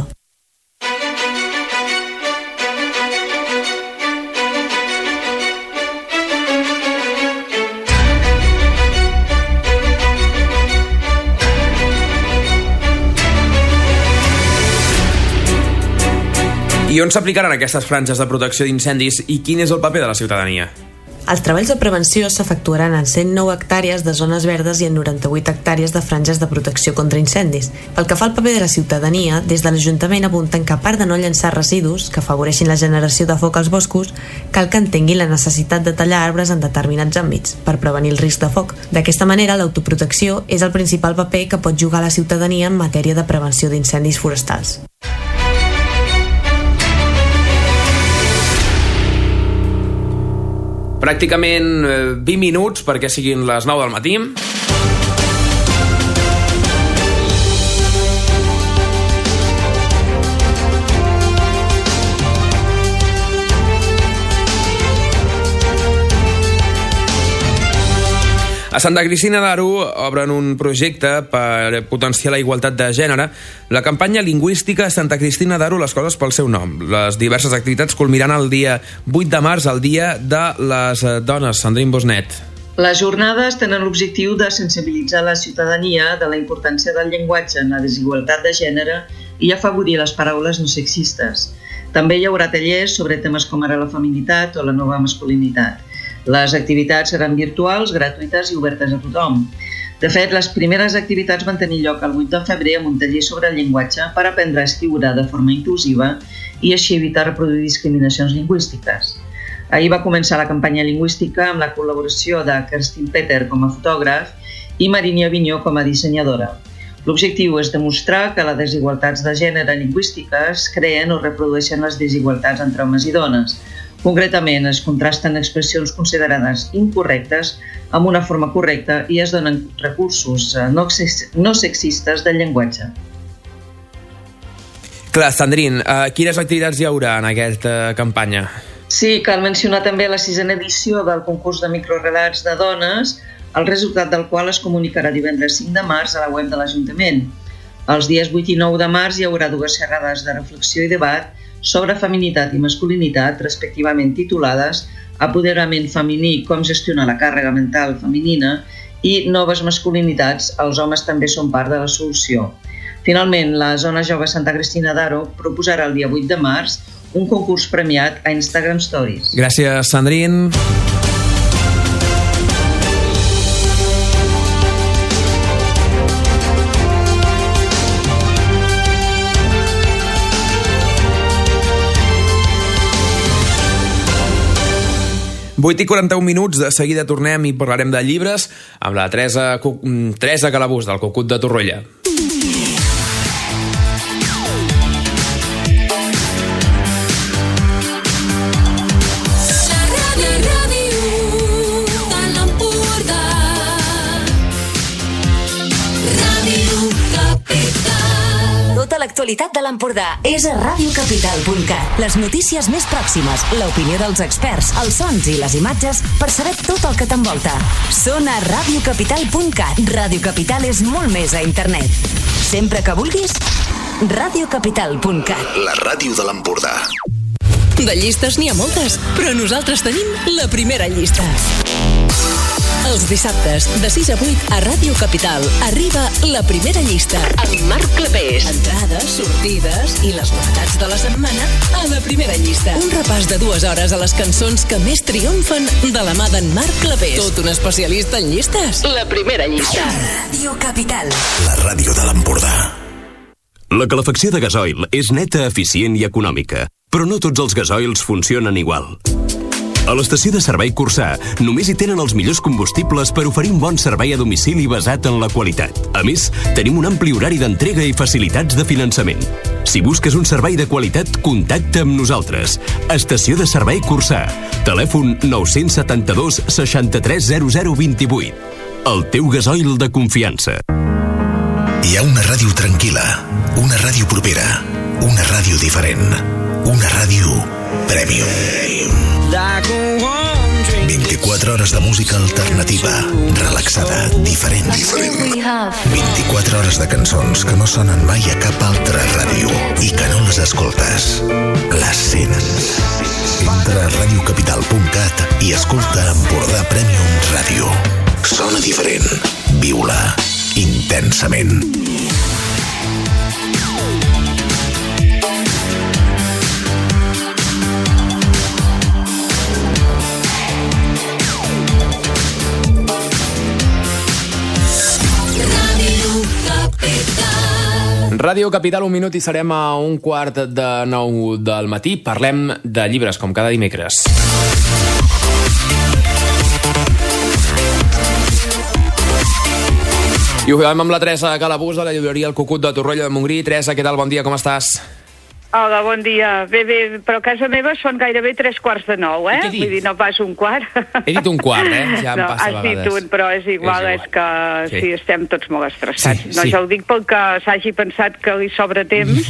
I on s'aplicaran aquestes franges de protecció d'incendis i quin és el paper de la ciutadania? Els treballs de prevenció s'efectuaran en 109 hectàrees de zones verdes i en 98 hectàrees de franges de protecció contra incendis. Pel que fa al paper de la ciutadania, des de l'Ajuntament apunten que a part de no llançar residus que afavoreixin la generació de foc als boscos, cal que entenguin la necessitat de tallar arbres en determinats àmbits per prevenir el risc de foc. D'aquesta manera, l'autoprotecció és el principal paper que pot jugar la ciutadania en matèria de prevenció d'incendis forestals. Pràcticament 20 minuts perquè siguin les 9 del matí. A Santa Cristina d'Aro obren un projecte per potenciar la igualtat de gènere. La campanya lingüística Santa Cristina d'Aro, les coses pel seu nom. Les diverses activitats culminaran el dia 8 de març, el dia de les dones. Sandrine Bosnet. Les jornades tenen l'objectiu de sensibilitzar la ciutadania de la importància del llenguatge en la desigualtat de gènere i afavorir les paraules no sexistes. També hi haurà tallers sobre temes com ara la feminitat o la nova masculinitat. Les activitats seran virtuals, gratuïtes i obertes a tothom. De fet, les primeres activitats van tenir lloc el 8 de febrer amb un taller sobre el llenguatge per aprendre a escriure de forma inclusiva i així evitar reproduir discriminacions lingüístiques. Ahir va començar la campanya lingüística amb la col·laboració de Kerstin Peter com a fotògraf i Marinia Vinyó com a dissenyadora. L'objectiu és demostrar que les desigualtats de gènere lingüístiques creen o reprodueixen les desigualtats entre homes i dones. Concretament, es contrasten expressions considerades incorrectes amb una forma correcta i es donen recursos no sexistes del llenguatge. Clar, Sandrine, quines activitats hi haurà en aquesta campanya? Sí, cal mencionar també la 6a edició del concurs de microrelats de dones, el resultat del qual es comunicarà divendres 5 de març a la web de l'Ajuntament. Els dies 8 i 9 de març hi haurà 2 xerrades de reflexió i debat sobre feminitat i masculinitat, respectivament titulades Apoderament femení, com gestionar la càrrega mental femenina i Noves masculinitats, els homes també són part de la solució. Finalment, la Zona Jove Santa Cristina d'Aro proposarà el dia 8 de març un concurs premiat a Instagram Stories. Gràcies, Sandrine. Vuit i 41 minuts, de seguida tornem i parlarem de llibres amb la Teresa Calabús, del Cucut de Torroella. L'actualitat de l'Empordà és a radiocapital.cat. Les notícies més pròximes, l'opinió dels experts, els sons i les imatges per saber tot el que t'envolta. Són a radiocapital.cat. Radio Capital és molt més a internet. Sempre que vulguis, radiocapital.cat. La ràdio de l'Empordà. De llistes n'hi ha moltes, però nosaltres tenim la primera llista. Els dissabtes, de 6 a 8, a Ràdio Capital, arriba la primera llista. Amb Marc Clapés. Entrades, sortides i les novetats de la setmana a la primera llista. Un repàs de 2 hores a les cançons que més triomfen de la mà d'en Marc Clapés. Tot un especialista en llistes. La primera llista. Ràdio Capital. La ràdio de l'Empordà. La calefacció de gasoil és neta, eficient i econòmica, però no tots els gasoils funcionen igual. A l'estació de servei Cursà només hi tenen els millors combustibles per oferir un bon servei a domicili basat en la qualitat. A més, tenim un ampli horari d'entrega i facilitats de finançament. Si busques un servei de qualitat, contacta amb nosaltres. Estació de servei Cursà. Telèfon 972 63 0028. El teu gasoil de confiança. Hi ha una ràdio tranquil·la, una ràdio propera, una ràdio diferent, una ràdio Premium. 24 hores de música alternativa, relaxada, diferent. 24 hores de cançons que no sonen mai a cap altra ràdio i que no les escoltes, les sents. Entra a radiocapital.cat i escolta Empordà Premium Ràdio. Sona diferent. Viu-la intensament. Ràdio Capital, 1 minut i serem a 8:45 del matí. Parlem de llibres, com cada dimecres. I ho fem amb la Teresa Calabús de la llibreria El Cucut de Torroella de Montgrí. Teresa, què tal? Bon dia, com estàs? Hola, bon dia. Bé, però a casa meva són gairebé 3:45, eh? Vull dir, no pas un quart. He dit un quart, Ja em passa a vegades. Has dit un, però és igual. És que sí, estem tots molt estressats. Sí. Jo ho dic pel que s'hagi pensat que li sobra temps,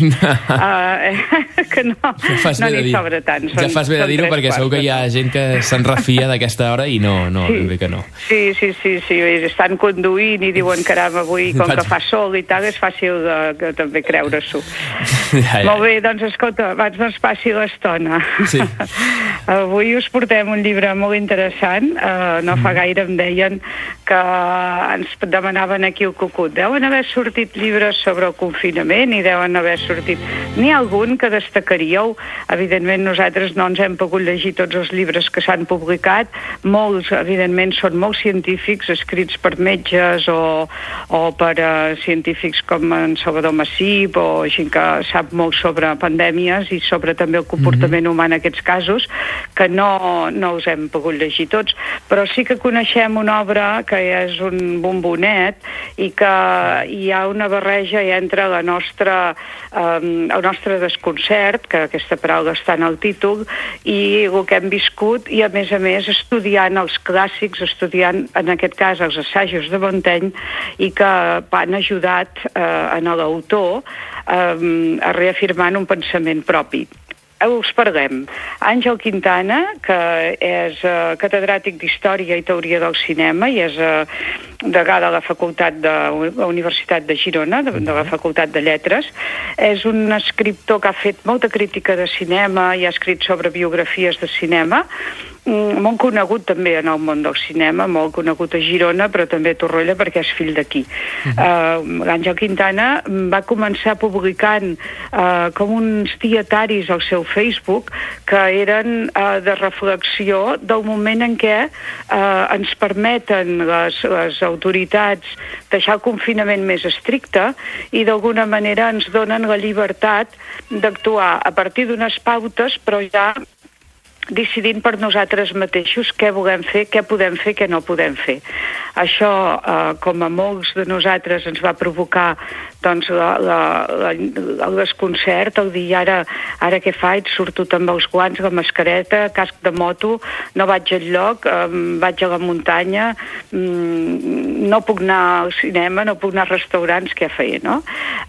que no n'hi sobra tant. Ja fas bé de dir-ho, perquè segur que hi ha gent que se'n refia d'aquesta hora i no, bé que no. Sí, estan conduint i diuen, caram, avui, com que fa sol i tal, és fàcil de també creure-s'ho. Molt bé, doncs escolta, abans no es passi l'estona. Sí. Avui us portem un llibre molt interessant. No fa gaire em deien que ens demanaven aquí el cucut. Deuen haver sortit llibres sobre el confinament i deuen haver sortit... N'hi ha algun que destacaríeu? Evidentment, nosaltres no ens hem pogut llegir tots els llibres que s'han publicat. Molts, evidentment, són molt científics, escrits per metges o per científics com en Salvador Massip o gent que sap molt sobre pandèmies i sobre també el comportament humà en aquests casos, que no els hem pogut llegir tots, però sí que coneixem una obra que és un bombonet i que hi ha una barreja entre el nostre desconcert, que aquesta paraula està en el títol, i el que hem viscut, i a més estudiant els clàssics, estudiant en aquest cas els assajos de Montaigne, i que han ajudat a l'autor a reafirmar un pensament propi. Us parlem. Àngel Quintana, que és catedràtic d'Història i Teoria del Cinema i és degà de la Facultat de la Universitat de Girona, de la Facultat de Lletres. És un escriptor que ha fet molta crítica de cinema i ha escrit sobre biografies de cinema, molt conegut també en el món del cinema, molt conegut a Girona, però també a Torroella perquè és fill d'aquí. L'Àngel Quintana va començar publicant com uns dietaris al seu Facebook que eren de reflexió del moment en què ens permeten les autoritats deixar el confinament més estricte i d'alguna manera ens donen la llibertat d'actuar a partir d'unes pautes, però ja decidint per nosaltres mateixos què volem fer, què podem fer, què no podem fer. Això, com a molts de nosaltres, ens va provocar doncs, el desconcert, el dir ara què faig, surto amb els guants, la mascareta, casc de moto, no vaig enlloc, vaig a la muntanya, no puc anar al cinema, no puc anar a restaurants, què feia, no?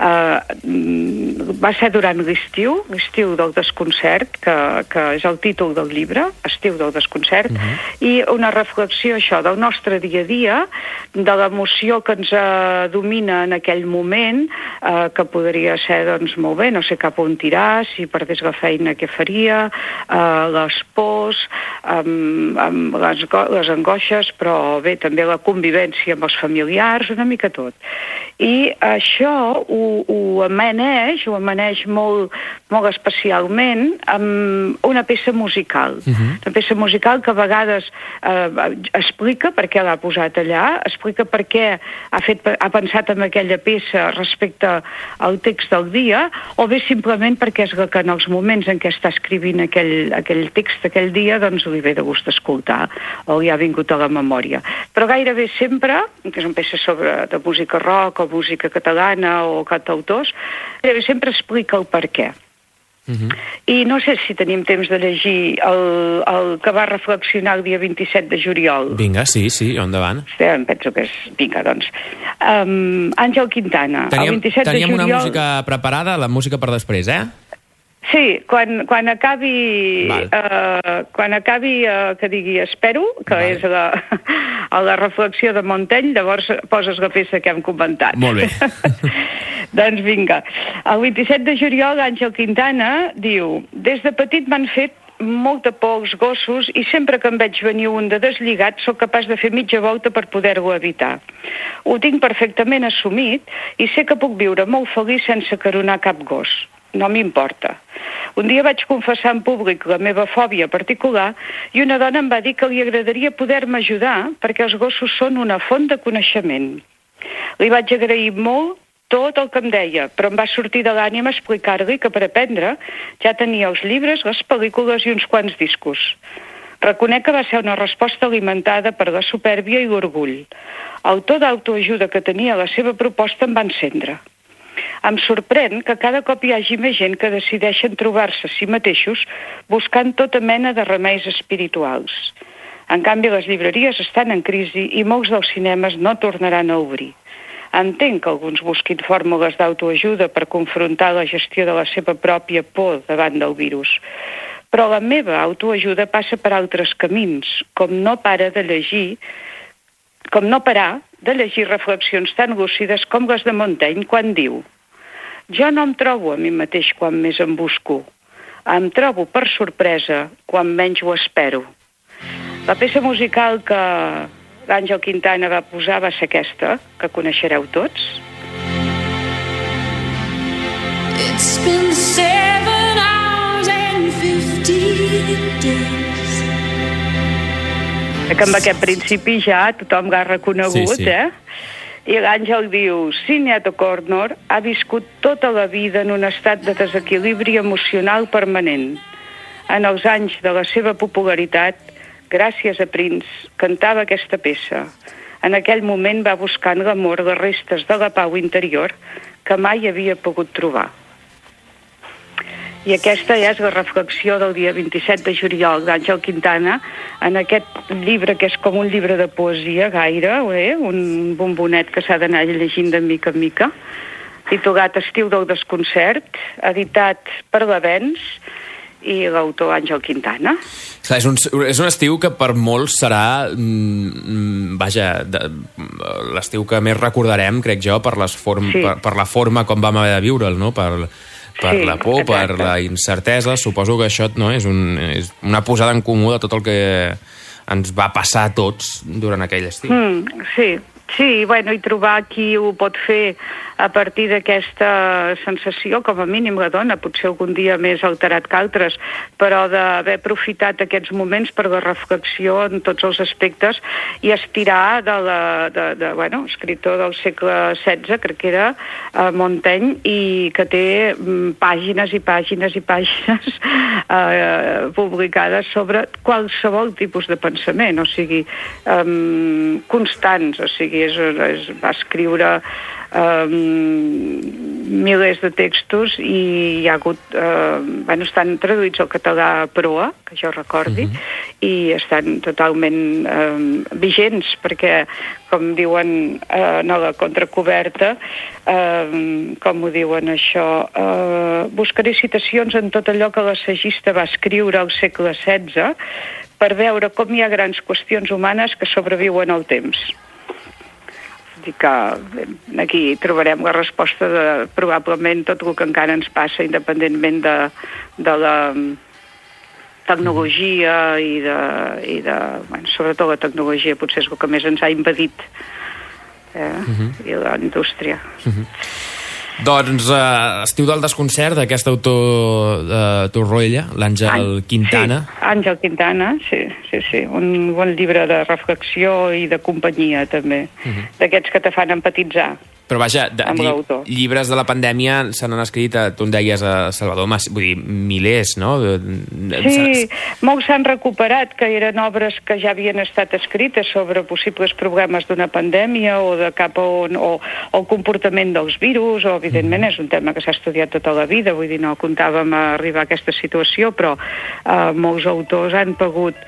Va ser durant l'estiu del desconcert, que és el títol del llibre, Estiu del desconcert, i una reflexió, això, del nostre dia a dia, de l'emoció que ens domina en aquell moment, que podria ser, doncs, molt bé, no sé cap on tirar, si perdés la feina, què faria, les pors, les angoixes, però bé, també la convivència amb els familiars, una mica tot. I això ho amaneix molt, molt especialment amb una peça musical. Una peça musical que a vegades explica per què l'ha posat allà, explica per què ha pensat en aquella peça respecte al text del dia, o bé simplement perquè és que en els moments en què està escrivint aquell text aquell dia, doncs li ve de gust escoltar, o li ha vingut a la memòria. Però gairebé sempre, que és una peça de música rock o música catalana o cantautors, gairebé sempre explica el per què. I no sé si tenim temps de llegir el que va reflexionar el dia 27 de juliol. Vinga, sí, endavant. Em penso que és... Vinga, doncs. Àngel Quintana. Teníem una música preparada, la música per després, Sí, quan acabi que digui espero, que és la reflexió de Montaigne, llavors poses la peça que hem comentat. Molt bé. Doncs vinga. El 27 de juliol, Àngel Quintana diu: des de petit m'han fet molta por els gossos i sempre que em veig venir un de deslligat sóc capaç de fer mitja volta per poder-ho evitar. Ho tinc perfectament assumit i sé que puc viure molt feliç sense caronar cap gos. No m'importa. Un dia vaig confessar en públic la meva fòbia particular i una dona em va dir que li agradaria poder-me ajudar perquè els gossos són una font de coneixement. Li vaig agrair molt tot el que em deia, però em va sortir de l'ànima explicar-li que per aprendre ja tenia els llibres, les pel·lícules i uns quants discos. Reconec que va ser una resposta alimentada per la supèrbia i l'orgull. El to d'autoajuda que tenia la seva proposta em va encendre. Em sorprèn que cada cop hi hagi més gent que decideixen trobar-se a si mateixos buscant tota mena de remeis espirituals. En canvi, les llibreries estan en crisi i molts dels cinemes no tornaran a obrir. Entenc que alguns busquin fórmules d'autoajuda per confrontar la gestió de la seva pròpia por davant del virus. Però la meva autoajuda passa per altres camins, com no parar de llegir reflexions tan lúcides com les de Montaigne quan diu: jo no em trobo a mi mateix quan més em busco. Em trobo per sorpresa quan menys ho espero. La peça musical que l'Àngel Quintana va posar va ser aquesta, que coneixereu tots. It's been 7 hours and 15 days. Que amb aquest principi ja tothom l'ha reconegut, Sí. I l'Àngel diu: Sinead O'Connor ha viscut tota la vida en un estat de desequilibri emocional permanent. En els anys de la seva popularitat, gràcies a Prince, cantava aquesta peça. En aquell moment va buscant l'amor, les restes de la pau interior que mai havia pogut trobar. I aquesta és la reflexió del dia 27 de juliol d'Àngel Quintana en aquest llibre que és com un llibre de poesia gaire, un bombonet que s'ha d'anar llegint de mica en mica, titulat Estiu del desconcert, editat per l'Avenç, i l'autor Àngel Quintana. Clar, és un estiu que per molts serà l'estiu que més recordarem, crec jo, per la forma com vam haver de viure'l, no? Per la por, per la incertesa. Suposo que això no és una posada en comú de tot el que ens va passar a tots durant aquell estiu. Sí, bueno, i trobar qui ho pot fer a partir d'aquesta sensació, com a mínim la dona, potser algun dia més alterat que altres, però d'haver aprofitat aquests moments per la reflexió en tots els aspectes i estirar escriptor del segle XVI, crec que era Montaigne, i que té pàgines i pàgines i pàgines publicades sobre qualsevol tipus de pensament, o sigui, constants, o sigui, va escriure milers de textos i hi ha hagut estan traduïts al català a proa, que jo recordi, i estan totalment vigents, perquè com diuen a la contracoberta, com ho diuen això, buscaré citacions en tot allò que l'assagista va escriure al segle XVI per veure com hi ha grans qüestions humanes que sobreviuen al temps. Que aquí trobarem la resposta de probablement tot el que encara ens passa, independentment de la tecnologia i sobretot la tecnologia potser és el que més ens ha impedit i la indústria. Doncs Estiu del desconcert d'aquest autor de Torroella, l'Àngel Quintana. Sí, Àngel Quintana, sí. Un bon llibre de reflexió i de companyia, també. D'aquests que te fan empatitzar. Però vaja, llibres de la pandèmia se n'han escrit, tu en deies a Salvador, vull dir, milers, no? Sí, molts s'han recuperat, que eren obres que ja havien estat escrites sobre possibles problemes d'una pandèmia o de cap a on, o el comportament dels virus, o evidentment és un tema que s'ha estudiat tota la vida, vull dir, no comptàvem a arribar a aquesta situació, però molts autors han pogut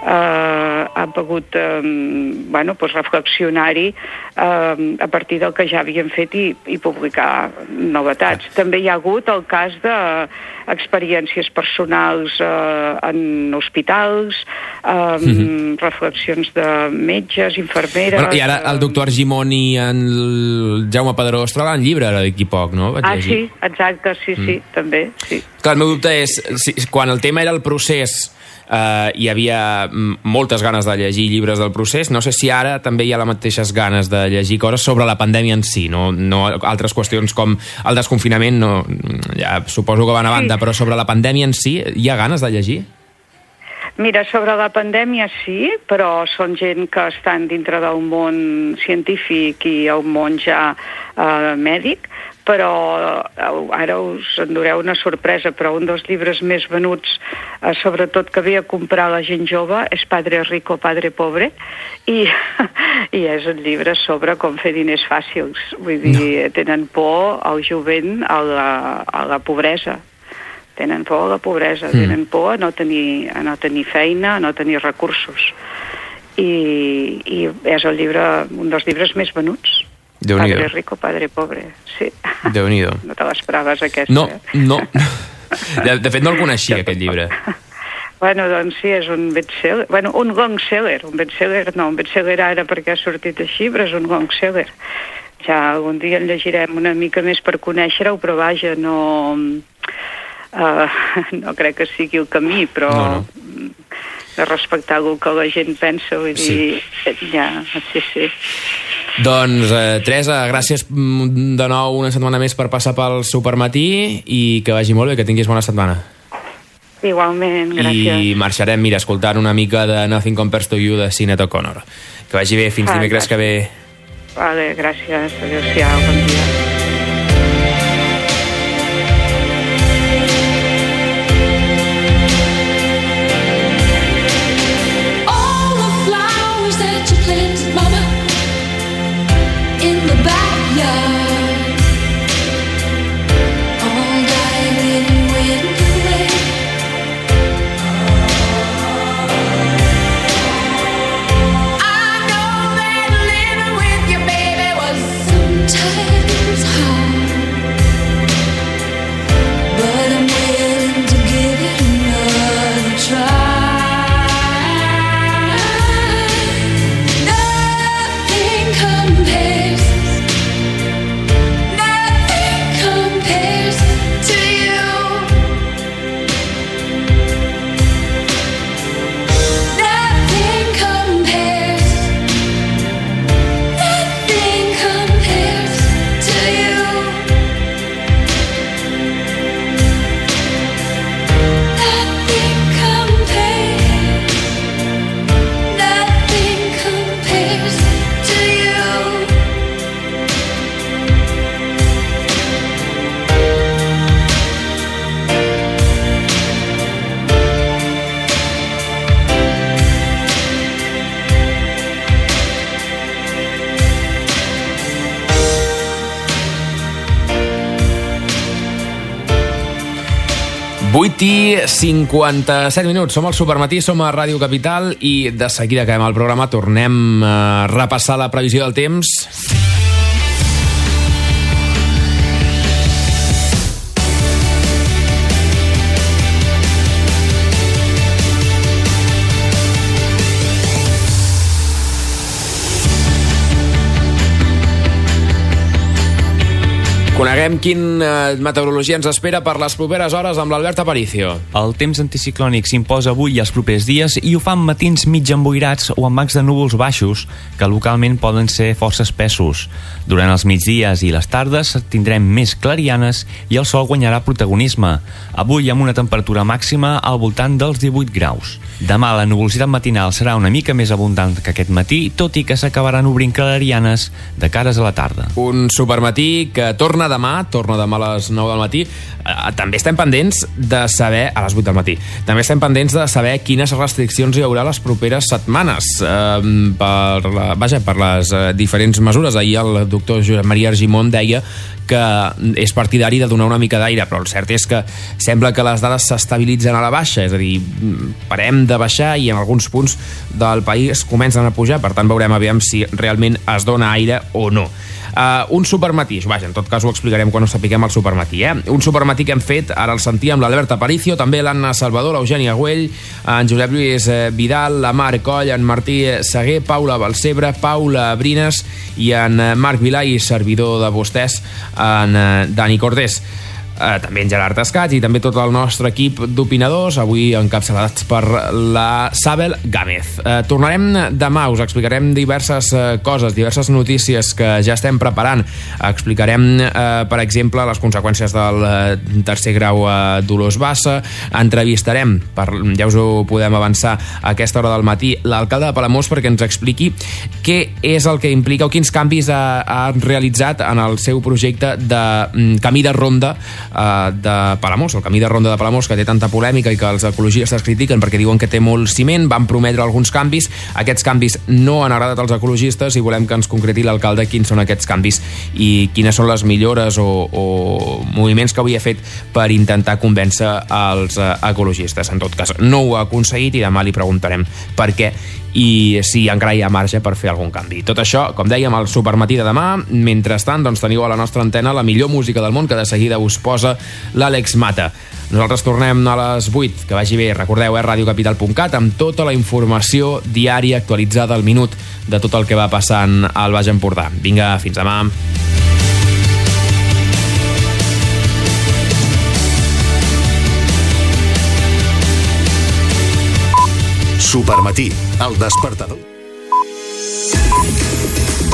reflexionar-hi a partir del que ja havien fet i publicar novetats. També hi ha hagut el cas d'experiències personals en hospitals, reflexions de metges, infermeres... I ara el doctor Argimon i el Jaume Pedrós treballen llibre d'aquí poc, no? Sí, exacte, sí, també, sí. Clar, el meu dubte és, quan el tema era el procés, hi havia moltes ganes de llegir llibres del procés, no sé si ara també hi ha les mateixes ganes de llegir coses sobre la pandèmia en si, no altres qüestions com el desconfinament, ja suposo que van a banda, però sobre la pandèmia en si hi ha ganes de llegir? Mira, sobre la pandèmia sí, però són gent que estan dintre del món científic i el món ja mèdic, però ara us endureu una sorpresa, però un dels llibres més venuts, sobretot que ve a comprar la gent jove, és Padre Rico, Padre Pobre, i és un llibre sobre com fer diners fàcils. Vull dir, tenen por al jovent a la pobresa. Tenen por a la pobresa, tenen por a no tenir feina, a no tenir recursos. I és un dels llibres més venuts. Padre Rico, Padre Pobre, sí. Déu-n'hi-do. No te l'espraves, aquesta. No. De fet, no el coneixia, aquest llibre. Bueno, doncs sí, és un bestseller. Bueno, un longseller. Un bestseller ara perquè ha sortit així, però és un longseller. Ja algun dia en llegirem una mica més per conèixer-ho, però vaja, no crec que sigui el camí, però de respectar el que la gent pensa, vull dir, sí. Doncs, Teresa, gràcies de nou una setmana més per passar pel Supermatí i que vagi molt bé, que tinguis bona setmana. Igualment, gràcies. I marxarem, mira, escoltant una mica de Nothing Compares to You de Sinead O'Connor. Que vagi bé, fins dimecres que ve. Vale, gràcies, adéu-siau, bon dia. i 57 minuts. Som al Supermatí, som a Ràdio Capital i de seguida acabem el programa. Tornem a repassar la previsió del temps. Coneguem quin meteorologia ens espera per les properes hores amb l'Albert Aparicio. El temps anticiclònic s'imposa avui i els propers dies i ho fan matins mig emboirats o amb bancs de núvols baixos, que localment poden ser força espessos. Durant els migdies i les tardes tindrem més clarianes i el sol guanyarà protagonisme. Avui amb una temperatura màxima al voltant dels 18 graus. Demà la nuvolositat matinal serà una mica més abundant que aquest matí, tot i que s'acabaran obrint clarianes de cares a la tarda. Un Supermatí que torna demà a les 9 del matí. També estem pendents de saber, a les 8 del matí, també estem pendents de saber quines restriccions hi haurà les properes setmanes per les diferents mesures. Ahir el doctor Josep Maria Argimon deia que és partidari de donar una mica d'aire, però el cert és que sembla que les dades s'estabilitzen a la baixa, és a dir, parem de baixar i en alguns punts del país comencen a pujar, per tant veurem aviam si realment es dona aire o no. Un Supermatí, vaja, en tot cas ho explicarem quan ho sapiguem al Supermatí, un Supermatí que hem fet, ara el sentíem l'Albert Aparicio, també l'Anna Salvador, l'Eugènia Güell, en Josep Lluís Vidal, la Mar Coll, en Martí Seguer, Paula Balcebre, Paula Brines i en Marc Vilà i servidor de vostès, en Dani Cordés. també en Gerard Escat i també tot el nostre equip d'opinadors, avui encapçalats per la Sabel Gámez. Tornarem demà, us explicarem diverses coses, diverses notícies que ja estem preparant. Explicarem, per exemple, les conseqüències del tercer grau a Dolors Bassa. Entrevistarem, ja us ho podem avançar a aquesta hora del matí, l'alcalde de Palamós perquè ens expliqui què és el que implica o quins canvis ha realitzat en el seu projecte de camí de ronda de Palamós, el camí de ronda de Palamós que té tanta polèmica i que els ecologistes critiquen perquè diuen que té molt ciment. Van prometre alguns canvis, aquests canvis no han agradat als ecologistes i volem que ens concreti l'alcalde quins són aquests canvis i quines són les millores o moviments que havia fet per intentar convèncer els ecologistes. En tot cas, no ho ha aconseguit i demà li preguntarem per què i si encara hi ha marge per fer algun canvi. Tot això, com dèiem, al Supermatí de demà. Mentrestant, doncs, teniu a la nostra antena la millor música del món que de seguida us posa l'Àlex Mata. Nosaltres tornem a les 8. Que vagi bé. Recordeu, radiocapital.cat amb tota la informació diària actualitzada al minut de tot el que va passant al Baix Empordà. Vinga, fins demà. Supermatí, el despertador.